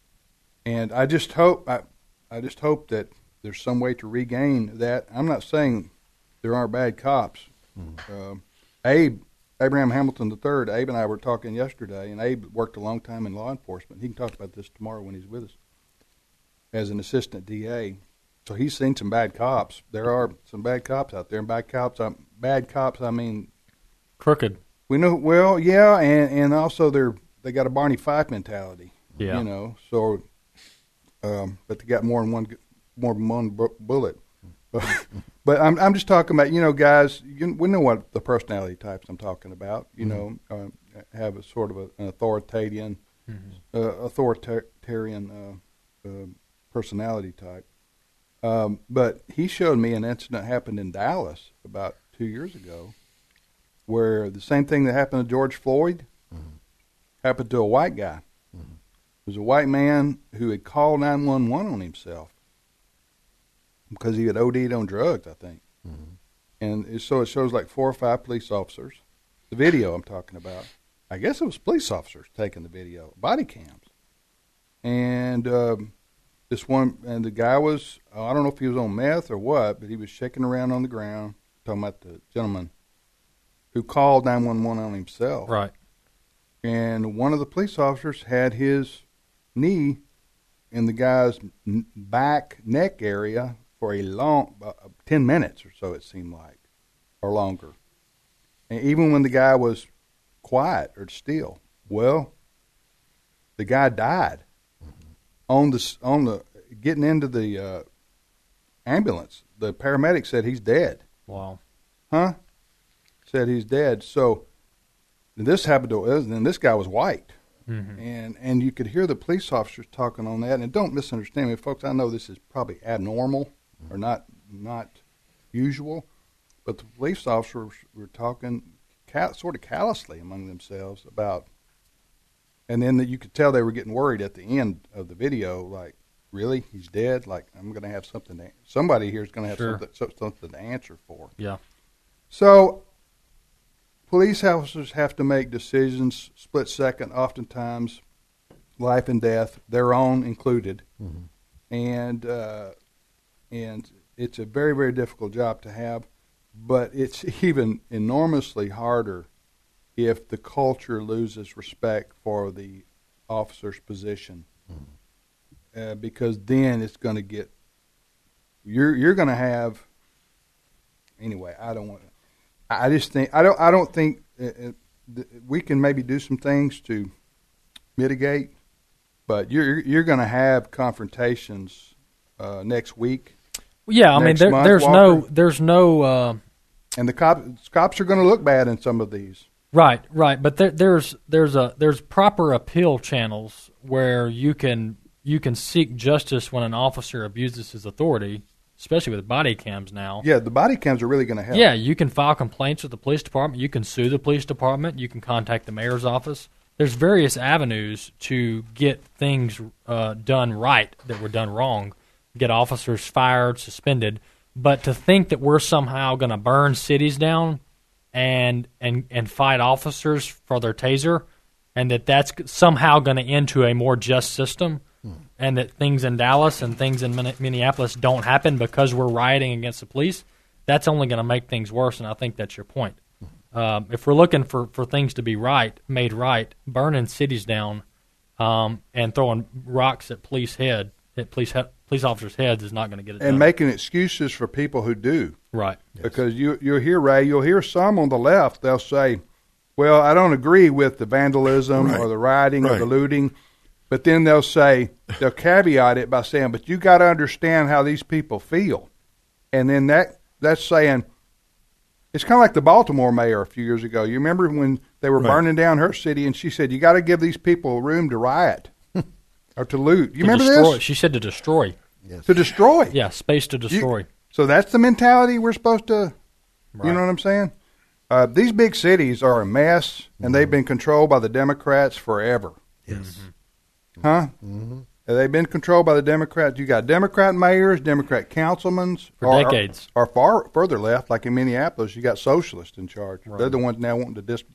Speaker 2: and I just hope I I just hope that there's some way to regain that. I'm not saying there aren't bad cops. Mm-hmm. Uh, Abe Abraham Hamilton the third. Abe and I were talking yesterday, and Abe worked a long time in law enforcement. He can talk about this tomorrow when he's with us. As an assistant D A, so he's seen some bad cops. There are some bad cops out there, and bad cops, I, bad cops. I mean,
Speaker 3: crooked.
Speaker 2: We know well, yeah, and, and also they're they got a Barney Fife mentality.
Speaker 3: Yeah,
Speaker 2: you know. So, um, but they got more than one more than one bu- bullet. But, but I'm I'm just talking about you know guys. You, we know what the personality types I'm talking about. You mm-hmm. know, uh, have a sort of a, an authoritarian, mm-hmm. uh, authoritarian. Uh, uh, personality type. Um, but he showed me an incident happened in Dallas about two years ago where the same thing that happened to George Floyd mm-hmm. happened to a white guy. Mm-hmm. It was a white man who had called nine one one on himself because he had O D'd on drugs, I think. Mm-hmm. And it, so it shows like four or five police officers. The video I'm talking about, I guess it was police officers taking the video, body cams. And... Um, This one, and the guy was, I don't know if he was on meth or what, but he was shaking around on the ground, talking about the gentleman who called nine one one on himself.
Speaker 3: Right.
Speaker 2: And one of the police officers had his knee in the guy's back neck area for a long, uh, ten minutes or so it seemed like, or longer. And even when the guy was quiet or still, well, the guy died. On the on the getting into the uh, ambulance, the paramedic said he's dead.
Speaker 3: Wow,
Speaker 2: huh? Said he's dead. So this happened to us, and this guy was white, mm-hmm. and and you could hear the police officers talking on that. And don't misunderstand me, folks. I know this is probably abnormal or not not usual, but the police officers were talking cal- sort of callously among themselves about. And then the, you could tell they were getting worried at the end of the video, like, really? He's dead? Like, I'm going to have something to, somebody here is going to have
Speaker 3: sure.
Speaker 2: something, something to answer for.
Speaker 3: Yeah.
Speaker 2: So, police officers have to make decisions split second, oftentimes, life and death, their own included. Mm-hmm. And, uh, and it's a very, very difficult job to have, but it's even enormously harder if the culture loses respect for the officer's position, mm-hmm. uh, because then it's going to get you're you're going to have anyway. I don't want. I just think I don't. I don't think uh, th- we can maybe do some things to mitigate, but you're you're going to have confrontations uh, next week.
Speaker 3: Yeah, I mean there,
Speaker 2: month,
Speaker 3: there's
Speaker 2: Walker.
Speaker 3: no there's no, uh,
Speaker 2: and the cops cops are going to look bad in some of these.
Speaker 3: Right, right, but there, there's there's a there's proper appeal channels where you can you can seek justice when an officer abuses his authority, especially with body cams now.
Speaker 2: Yeah, the body cams are really going to help.
Speaker 3: Yeah, you can file complaints with the police department. You can sue the police department. You can contact the mayor's office. There's various avenues to get things uh, done right that were done wrong. Get officers fired, suspended. But to think that we're somehow going to burn cities down and and and fight officers for their taser, and that that's somehow going to end to a more just system, hmm. and that things in Dallas and things in Minneapolis don't happen because we're rioting against the police, that's only going to make things worse, and I think that's your point. Um, if we're looking for, for things to be right, made right, burning cities down um, and throwing rocks at police head, at police he- police officers' heads is not going to get it
Speaker 2: and
Speaker 3: done.
Speaker 2: And making excuses for people who do.
Speaker 3: Right.
Speaker 2: Because you, you'll hear, Ray, you'll hear some on the left, they'll say, well, I don't agree with the vandalism right. or the rioting right. or the looting, but then they'll say, they'll caveat it by saying, but you got to understand how these people feel. And then that that's saying, it's kind of like the Baltimore mayor a few years ago. You remember when they were right. burning down her city, and she said, you got to give these people room to riot or to loot. You
Speaker 3: to
Speaker 2: remember
Speaker 3: destroy.
Speaker 2: this?
Speaker 3: She said to destroy.
Speaker 2: Yes. To destroy.
Speaker 3: Yeah, space to destroy.
Speaker 2: You, so that's the mentality we're supposed to,
Speaker 3: right.
Speaker 2: you know what I'm saying? Uh, these big cities are a mess, and mm-hmm. they've been controlled by the Democrats forever.
Speaker 4: Yes.
Speaker 2: Mm-hmm. Huh? Mm-hmm. They've been controlled by the Democrats. You got Democrat mayors, Democrat councilmen.
Speaker 3: For
Speaker 2: or,
Speaker 3: decades.
Speaker 2: Or, or far further left, like in Minneapolis, you got socialists in charge. Right. They're the ones now wanting to dis,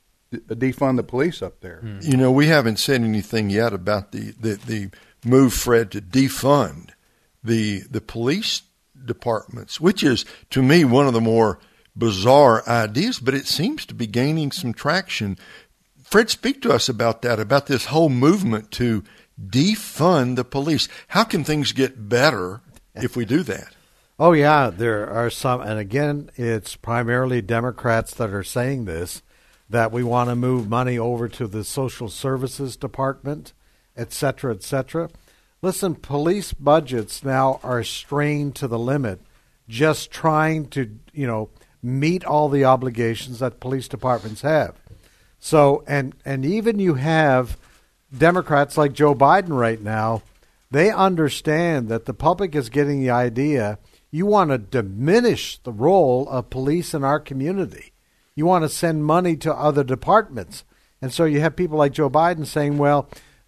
Speaker 2: defund the police up there.
Speaker 5: Mm. You know, we haven't said anything yet about the, the, the move, Fred, to defund the the police departments, which is, to me, one of the more bizarre ideas, but it seems to be gaining some traction. Fred, speak to us about that, about this whole movement to defund the police. How can things get better if we do that?
Speaker 4: Oh, yeah, there are some, and again, it's primarily Democrats that are saying this, that we want to move money over to the social services department, et cetera, et cetera. Listen, police budgets now are strained to the limit, just trying to, you know, meet all the obligations that police departments have. So, and and even you have Democrats like Joe Biden right now, they understand that the public is getting the idea you want to diminish the role of police in our community. You want to send money to other departments. And so you have people like Joe Biden saying, well,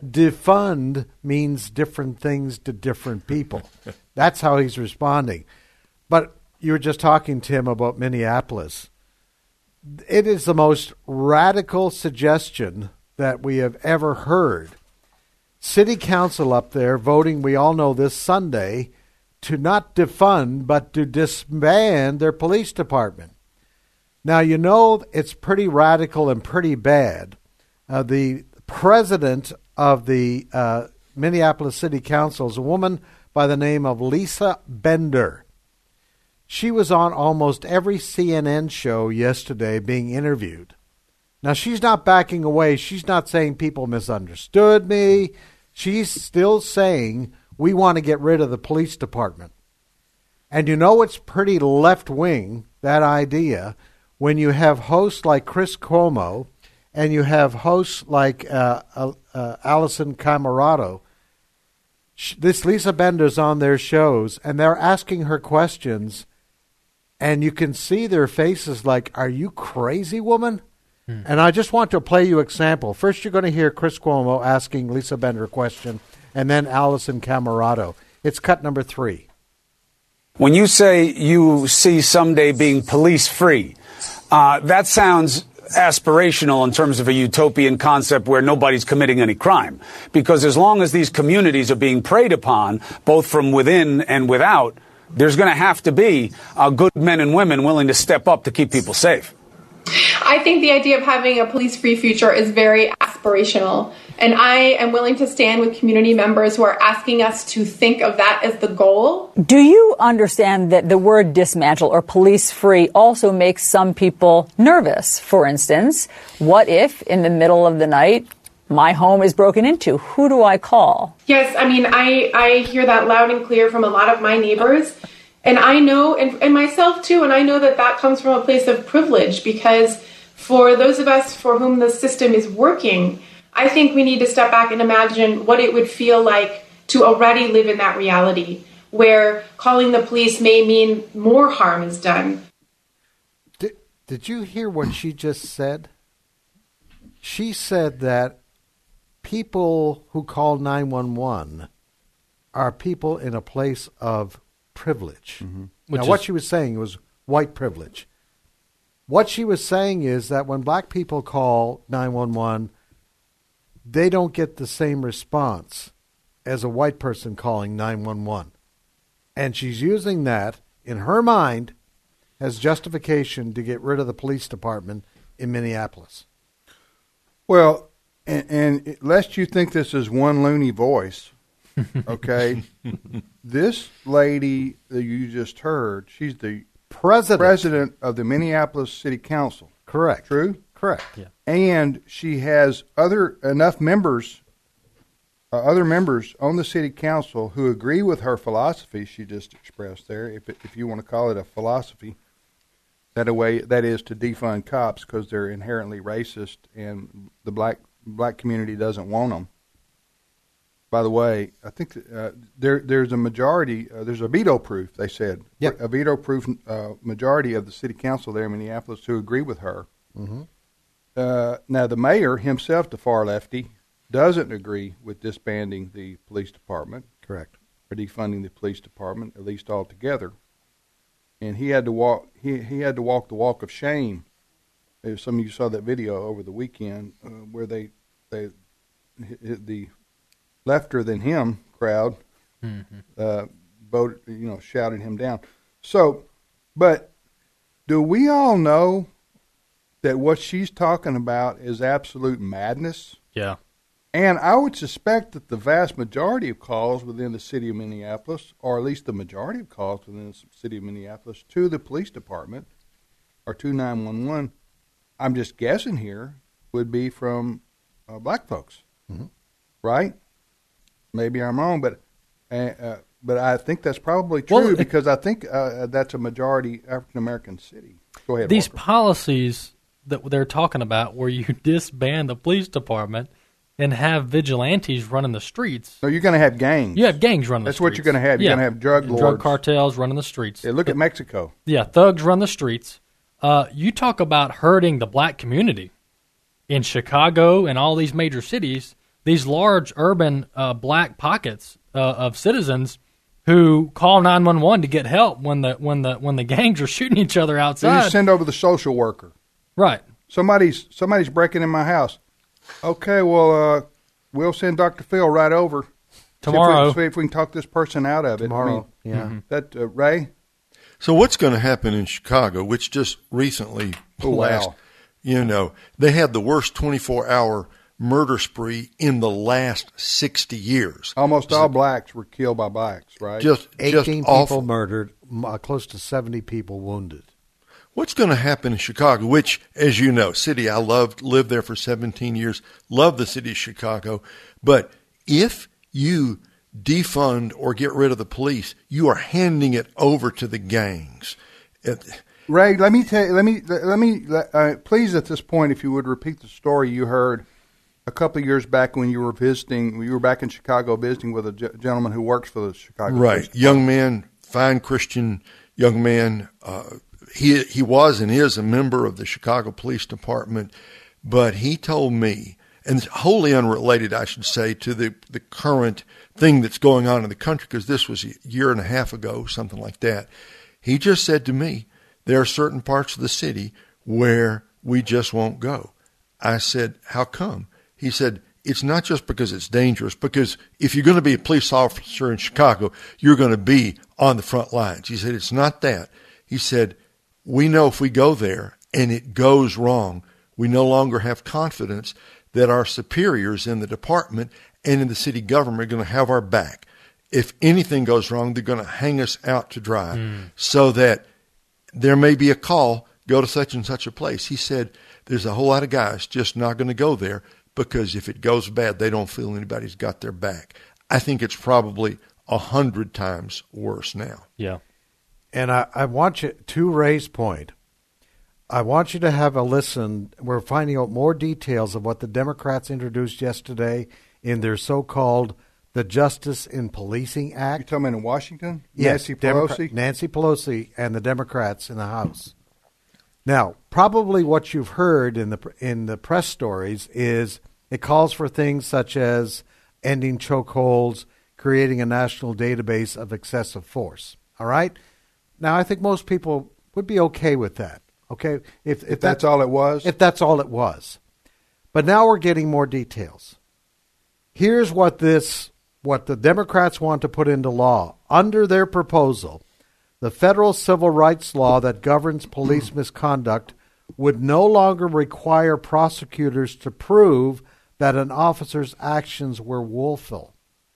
Speaker 4: defund means different things to different people. That's how he's responding. But you were just talking, Tim, about Minneapolis. It is the most radical suggestion that we have ever heard. City council up there voting, we all know this Sunday, to not defund, but to disband their police department. Now, you know it's pretty radical and pretty bad. Uh, the president of the uh, Minneapolis City Council is a woman by the name of Lisa Bender. She was on almost every C N N show yesterday being interviewed. Now, she's not backing away. She's not saying people misunderstood me. She's still saying we want to get rid of the police department. And you know it's pretty left-wing, that idea, when you have hosts like Chris Cuomo and you have hosts like uh, uh, uh, Allison Camerado. This Lisa Bender's on their shows, and they're asking her questions, and you can see their faces like, are you crazy, woman? Hmm. And I just want to play you an example. First, you're going to hear Chris Cuomo asking Lisa Bender a question, and then Allison Camerado. It's cut number three.
Speaker 14: When you say you see someday being police-free, uh, that sounds aspirational in terms of a utopian concept where nobody's committing any crime. Because as long as these communities are being preyed upon, both from within and without, there's going to have to be uh, good men and women willing to step up to keep people safe.
Speaker 15: I think the idea of having a police-free future is very aspirational, and I am willing to stand with community members who are asking us to think of that as the goal.
Speaker 16: Do you understand that the word dismantle or police-free also makes some people nervous? For instance, what if in the middle of the night my home is broken into? Who do I call?
Speaker 15: Yes, I mean, I, I hear that loud and clear from a lot of my neighbors. And I know, and, and myself too, and I know that that comes from a place of privilege, because for those of us for whom the system is working, I think we need to step back and imagine what it would feel like to already live in that reality, where calling the police may mean more harm is done.
Speaker 4: Did, did you hear what she just said? She said that people who call nine one one are people in a place of privilege.
Speaker 2: Mm-hmm.
Speaker 4: Now,
Speaker 3: Which
Speaker 4: what
Speaker 3: is-
Speaker 4: she was saying was white privilege. What she was saying is that when black people call nine one one, they don't get the same response as a white person calling nine one one. And she's using that, in her mind, as justification to get rid of the police department in Minneapolis.
Speaker 2: Well, and, and lest you think this is one loony voice, okay, this lady that you just heard, she's the
Speaker 4: president,
Speaker 2: president of the Minneapolis City Council.
Speaker 4: Correct.
Speaker 2: True?
Speaker 4: Correct.
Speaker 3: Yeah.
Speaker 2: And she has other enough members, uh, other members on the city council who agree with her philosophy she just expressed there, if it, if you want to call it a philosophy. That a way that is to defund cops because they're inherently racist and the black black community doesn't want them. By the way, I think that, uh, there there's a majority. Uh, there's a veto proof. They said
Speaker 4: Yep.
Speaker 2: a veto proof uh, majority of the city council there in Minneapolis who agree with her.
Speaker 4: Mm-hmm.
Speaker 2: Uh, now the mayor himself, the far lefty, doesn't agree with disbanding the police department.
Speaker 4: Correct.
Speaker 2: Or defunding the police department, at least altogether. And he had to walk. He he had to walk the walk of shame. If some of you saw that video over the weekend, uh, where they they the lefter than him crowd
Speaker 3: Mm-hmm.
Speaker 2: uh, voted, you know, shouted him down. So, but do we all know that what she's talking about is absolute madness?
Speaker 3: Yeah.
Speaker 2: And I would suspect that the vast majority of calls within the city of Minneapolis, or at least the majority of calls within the city of Minneapolis to the police department or to nine one one, I'm just guessing here, would be from uh, black folks,
Speaker 4: mm-hmm.
Speaker 2: right? Maybe I'm wrong, but uh, uh, but I think that's probably true
Speaker 3: Well, it-
Speaker 2: because I think uh, that's a majority African American city. Go ahead.
Speaker 3: These
Speaker 2: Walker.
Speaker 3: policies that they're talking about where you disband the police department and have vigilantes running the streets.
Speaker 2: So you're going to have gangs.
Speaker 3: You have gangs running
Speaker 2: That's
Speaker 3: the
Speaker 2: what
Speaker 3: streets.
Speaker 2: you're going to have. You're
Speaker 3: Yeah.
Speaker 2: going to have drug lords.
Speaker 3: Drug cartels running the streets.
Speaker 2: Yeah, look at Mexico.
Speaker 3: Yeah, thugs run the streets. Uh, you talk about hurting the black community in Chicago and all these major cities, these large urban uh, black pockets uh, of citizens who call nine one one to get help when the when the when the gangs are shooting each other
Speaker 2: So you
Speaker 3: outside.
Speaker 2: send over the social worker.
Speaker 3: Right.
Speaker 2: Somebody's somebody's breaking in my house. Okay, well, uh, we'll send Doctor Phil right over
Speaker 3: Tomorrow.
Speaker 2: See if, we, see if we can talk this person out of it.
Speaker 4: Tomorrow,
Speaker 2: I mean,
Speaker 4: yeah. Mhm.
Speaker 2: That uh, Ray.
Speaker 5: So what's going to happen in Chicago, which just recently,
Speaker 2: Oh, wow.
Speaker 5: last, you know, they had the worst twenty-four hour murder spree in the last sixty years.
Speaker 2: Almost all blacks were killed by blacks, right?
Speaker 5: Just, just
Speaker 4: eighteen people
Speaker 5: awful.
Speaker 4: murdered, m- uh, close to seventy people wounded.
Speaker 5: What's going to happen in Chicago, which, as you know, city I loved, lived there for seventeen years, love the city of Chicago. But if you defund or get rid of the police, you are handing it over to the gangs. It,
Speaker 2: Ray, let me tell you, let me let me uh, please at this point, if you would repeat the story you heard a couple of years back when you were visiting, when you were back in Chicago visiting with a ge- gentleman who works for the Chicago.
Speaker 5: right,
Speaker 2: Police
Speaker 5: young man, fine Christian young man. Uh, he he was and is a member of the Chicago Police Department, but he told me, and it's wholly unrelated, I should say, to the the current thing that's going on in the country, because this was a year and a half ago, something like that. He just said to me, there are certain parts of the city where we just won't go. I said, how come? He said, it's not just because it's dangerous, because if you're going to be a police officer in Chicago, you're going to be on the front lines. He said, it's not that. He said, we know if we go there and it goes wrong, we no longer have confidence that our superiors in the department and in the city government are going to have our back. If anything goes wrong, they're going to hang us out to dry
Speaker 3: Mm.
Speaker 5: so that there may be a call, go to such and such a place. He said, there's a whole lot of guys just not going to go there because if it goes bad, they don't feel anybody's got their back. I think it's probably a hundred times worse now.
Speaker 3: Yeah.
Speaker 4: And I, I want you, to Ray's point, I want you to have a listen. We're finding out more details of what the Democrats introduced yesterday in their so-called the Justice in Policing Act.
Speaker 2: You talking about in Washington?
Speaker 4: Yes,
Speaker 2: Nancy
Speaker 4: Democrat-
Speaker 2: Pelosi?
Speaker 4: Nancy Pelosi and the Democrats in the House. Now, probably what you've heard in the in the press stories is it calls for things such as ending chokeholds, creating a national database of excessive force. All right? Now, I think most people would be okay with that. Okay? If, if,
Speaker 2: if that's all it was?
Speaker 4: If that's all it was. But now we're getting more details. Here's what this, what the Democrats want to put into law. Under their proposal, the federal civil rights law that governs police misconduct would no longer require prosecutors to prove that an officer's actions were willful.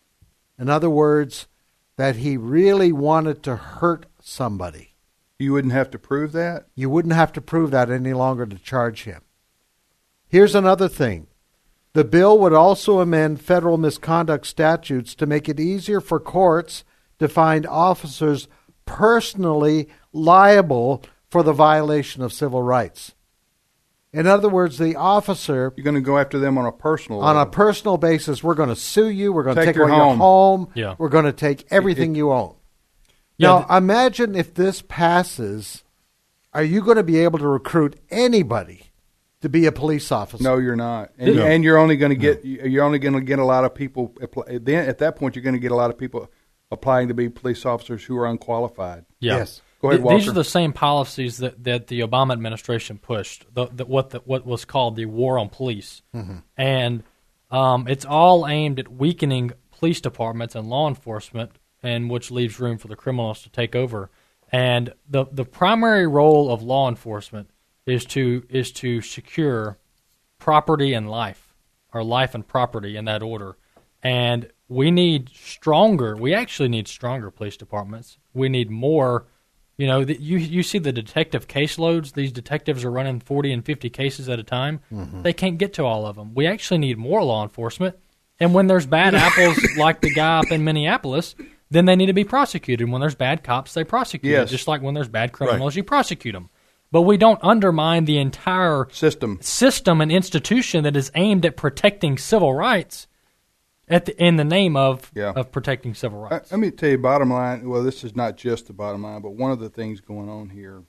Speaker 4: In other words, that he really wanted to hurt somebody.
Speaker 2: You wouldn't have to prove that?
Speaker 4: You wouldn't have to prove that any longer to charge him. Here's another thing. The bill would also amend federal misconduct statutes to make it easier for courts to find officers personally liable for the violation of civil rights. In other words, the officer...
Speaker 2: You're going to go after them on a personal
Speaker 4: On
Speaker 2: level.
Speaker 4: a personal basis. We're going to sue you. We're going to
Speaker 2: Take
Speaker 4: take
Speaker 2: your
Speaker 4: away
Speaker 2: home.
Speaker 4: your home.
Speaker 3: Yeah.
Speaker 4: We're going to take everything
Speaker 2: It-
Speaker 4: you own.
Speaker 3: Yeah,
Speaker 4: Now, imagine if this passes, are you going to be able to recruit anybody to be a police officer?
Speaker 2: No, you're not, and,
Speaker 4: No.
Speaker 2: and you're only going to get you're only going to get a lot of people. apply- Then at that point, you're going to get a lot of people applying to be police officers who are unqualified.
Speaker 3: Yeah.
Speaker 4: Yes.
Speaker 2: Go ahead,
Speaker 3: Th-
Speaker 2: Walter.
Speaker 3: These are the same policies that, that the Obama administration pushed, the, the, what the, what was called the war on police.
Speaker 4: Mhm.
Speaker 3: And um, it's all aimed at weakening police departments and law enforcement, and which leaves room for the criminals to take over. And the the primary role of law enforcement is to is to secure property and life, or life and property in that order. And we need stronger. We actually need stronger police departments. We need more. You know, the, you you see the detective caseloads. These detectives are running forty and fifty cases at a time.
Speaker 4: Mhm.
Speaker 3: They can't get to all of them. We actually need more law enforcement. And when there's bad apples like the guy up in Minneapolis, then they need to be prosecuted. When there's bad cops, they prosecute.
Speaker 2: Yes.
Speaker 3: Just like when there's bad criminals, you prosecute them. But we don't undermine the entire
Speaker 2: system,
Speaker 3: system and institution that is aimed at protecting civil rights, at the, in the name of
Speaker 2: Yeah.
Speaker 3: of protecting civil rights.
Speaker 2: I, let me tell you, bottom line. Well, this is not just the bottom line, but one of the things going on here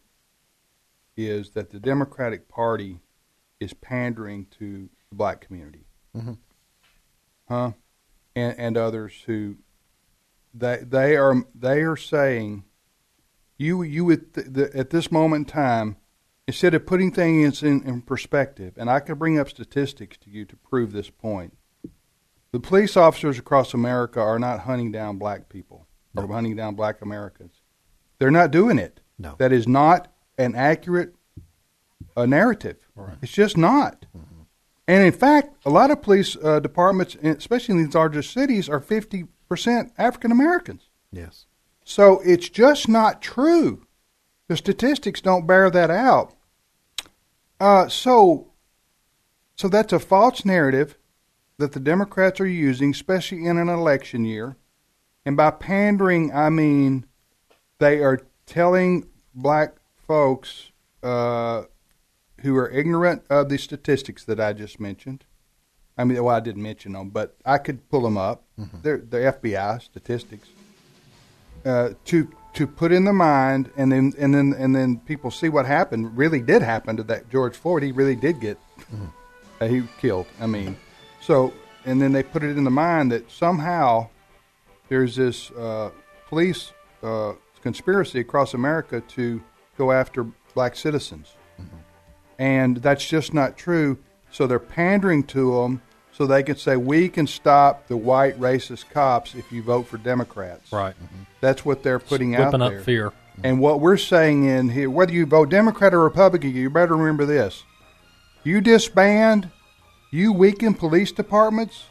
Speaker 2: is that the Democratic Party is pandering to the black community,
Speaker 4: Mhm.
Speaker 2: huh? And and others who they they are they are saying you you would th- the, at this moment in time, instead of putting things in, in perspective, and I could bring up statistics to you to prove this point. The police officers across America are not hunting down black people or hunting down black Americans. They're not doing it.
Speaker 4: No.
Speaker 2: That is not an accurate uh, narrative.
Speaker 4: Right.
Speaker 2: It's just not. Mm-hmm. And in fact, a lot of police uh, departments, especially in these larger cities, are fifty percent African Americans.
Speaker 4: Yes.
Speaker 2: So it's just not true. The statistics don't bear that out. Uh, so, so that's a false narrative that the Democrats are using, especially in an election year. And by pandering, I mean they are telling black folks uh, who are ignorant of the statistics that I just mentioned. I mean, well, I didn't mention them, but I could pull them up.
Speaker 4: Mm-hmm.
Speaker 2: They're, they're F B I statistics. Uh, to to put in the mind, and then and then and then people see what happened. Really did happen to that George Floyd. He really did get
Speaker 4: Mm-hmm.
Speaker 2: uh, he killed. I mean, so and then they put it in the mind that somehow there's this uh, police uh, conspiracy across America to go after black citizens,
Speaker 4: Mm-hmm.
Speaker 2: and that's just not true. So they're pandering to them so they can say we can stop the white racist cops if you vote for Democrats.
Speaker 3: Right.
Speaker 2: That's what they're putting
Speaker 3: Whipping
Speaker 2: out
Speaker 3: up
Speaker 2: there.
Speaker 3: fear.
Speaker 2: And what we're saying in here, whether you vote Democrat or Republican, you better remember this. You disband, you weaken police departments,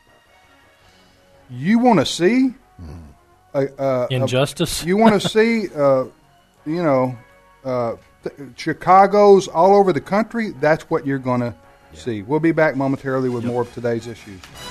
Speaker 2: you want to see a, a,
Speaker 3: Injustice?
Speaker 2: A, you want to see, uh, you know, uh, th- Chicago's all over the country. That's what you're going to see. We'll be back momentarily with more of today's issues.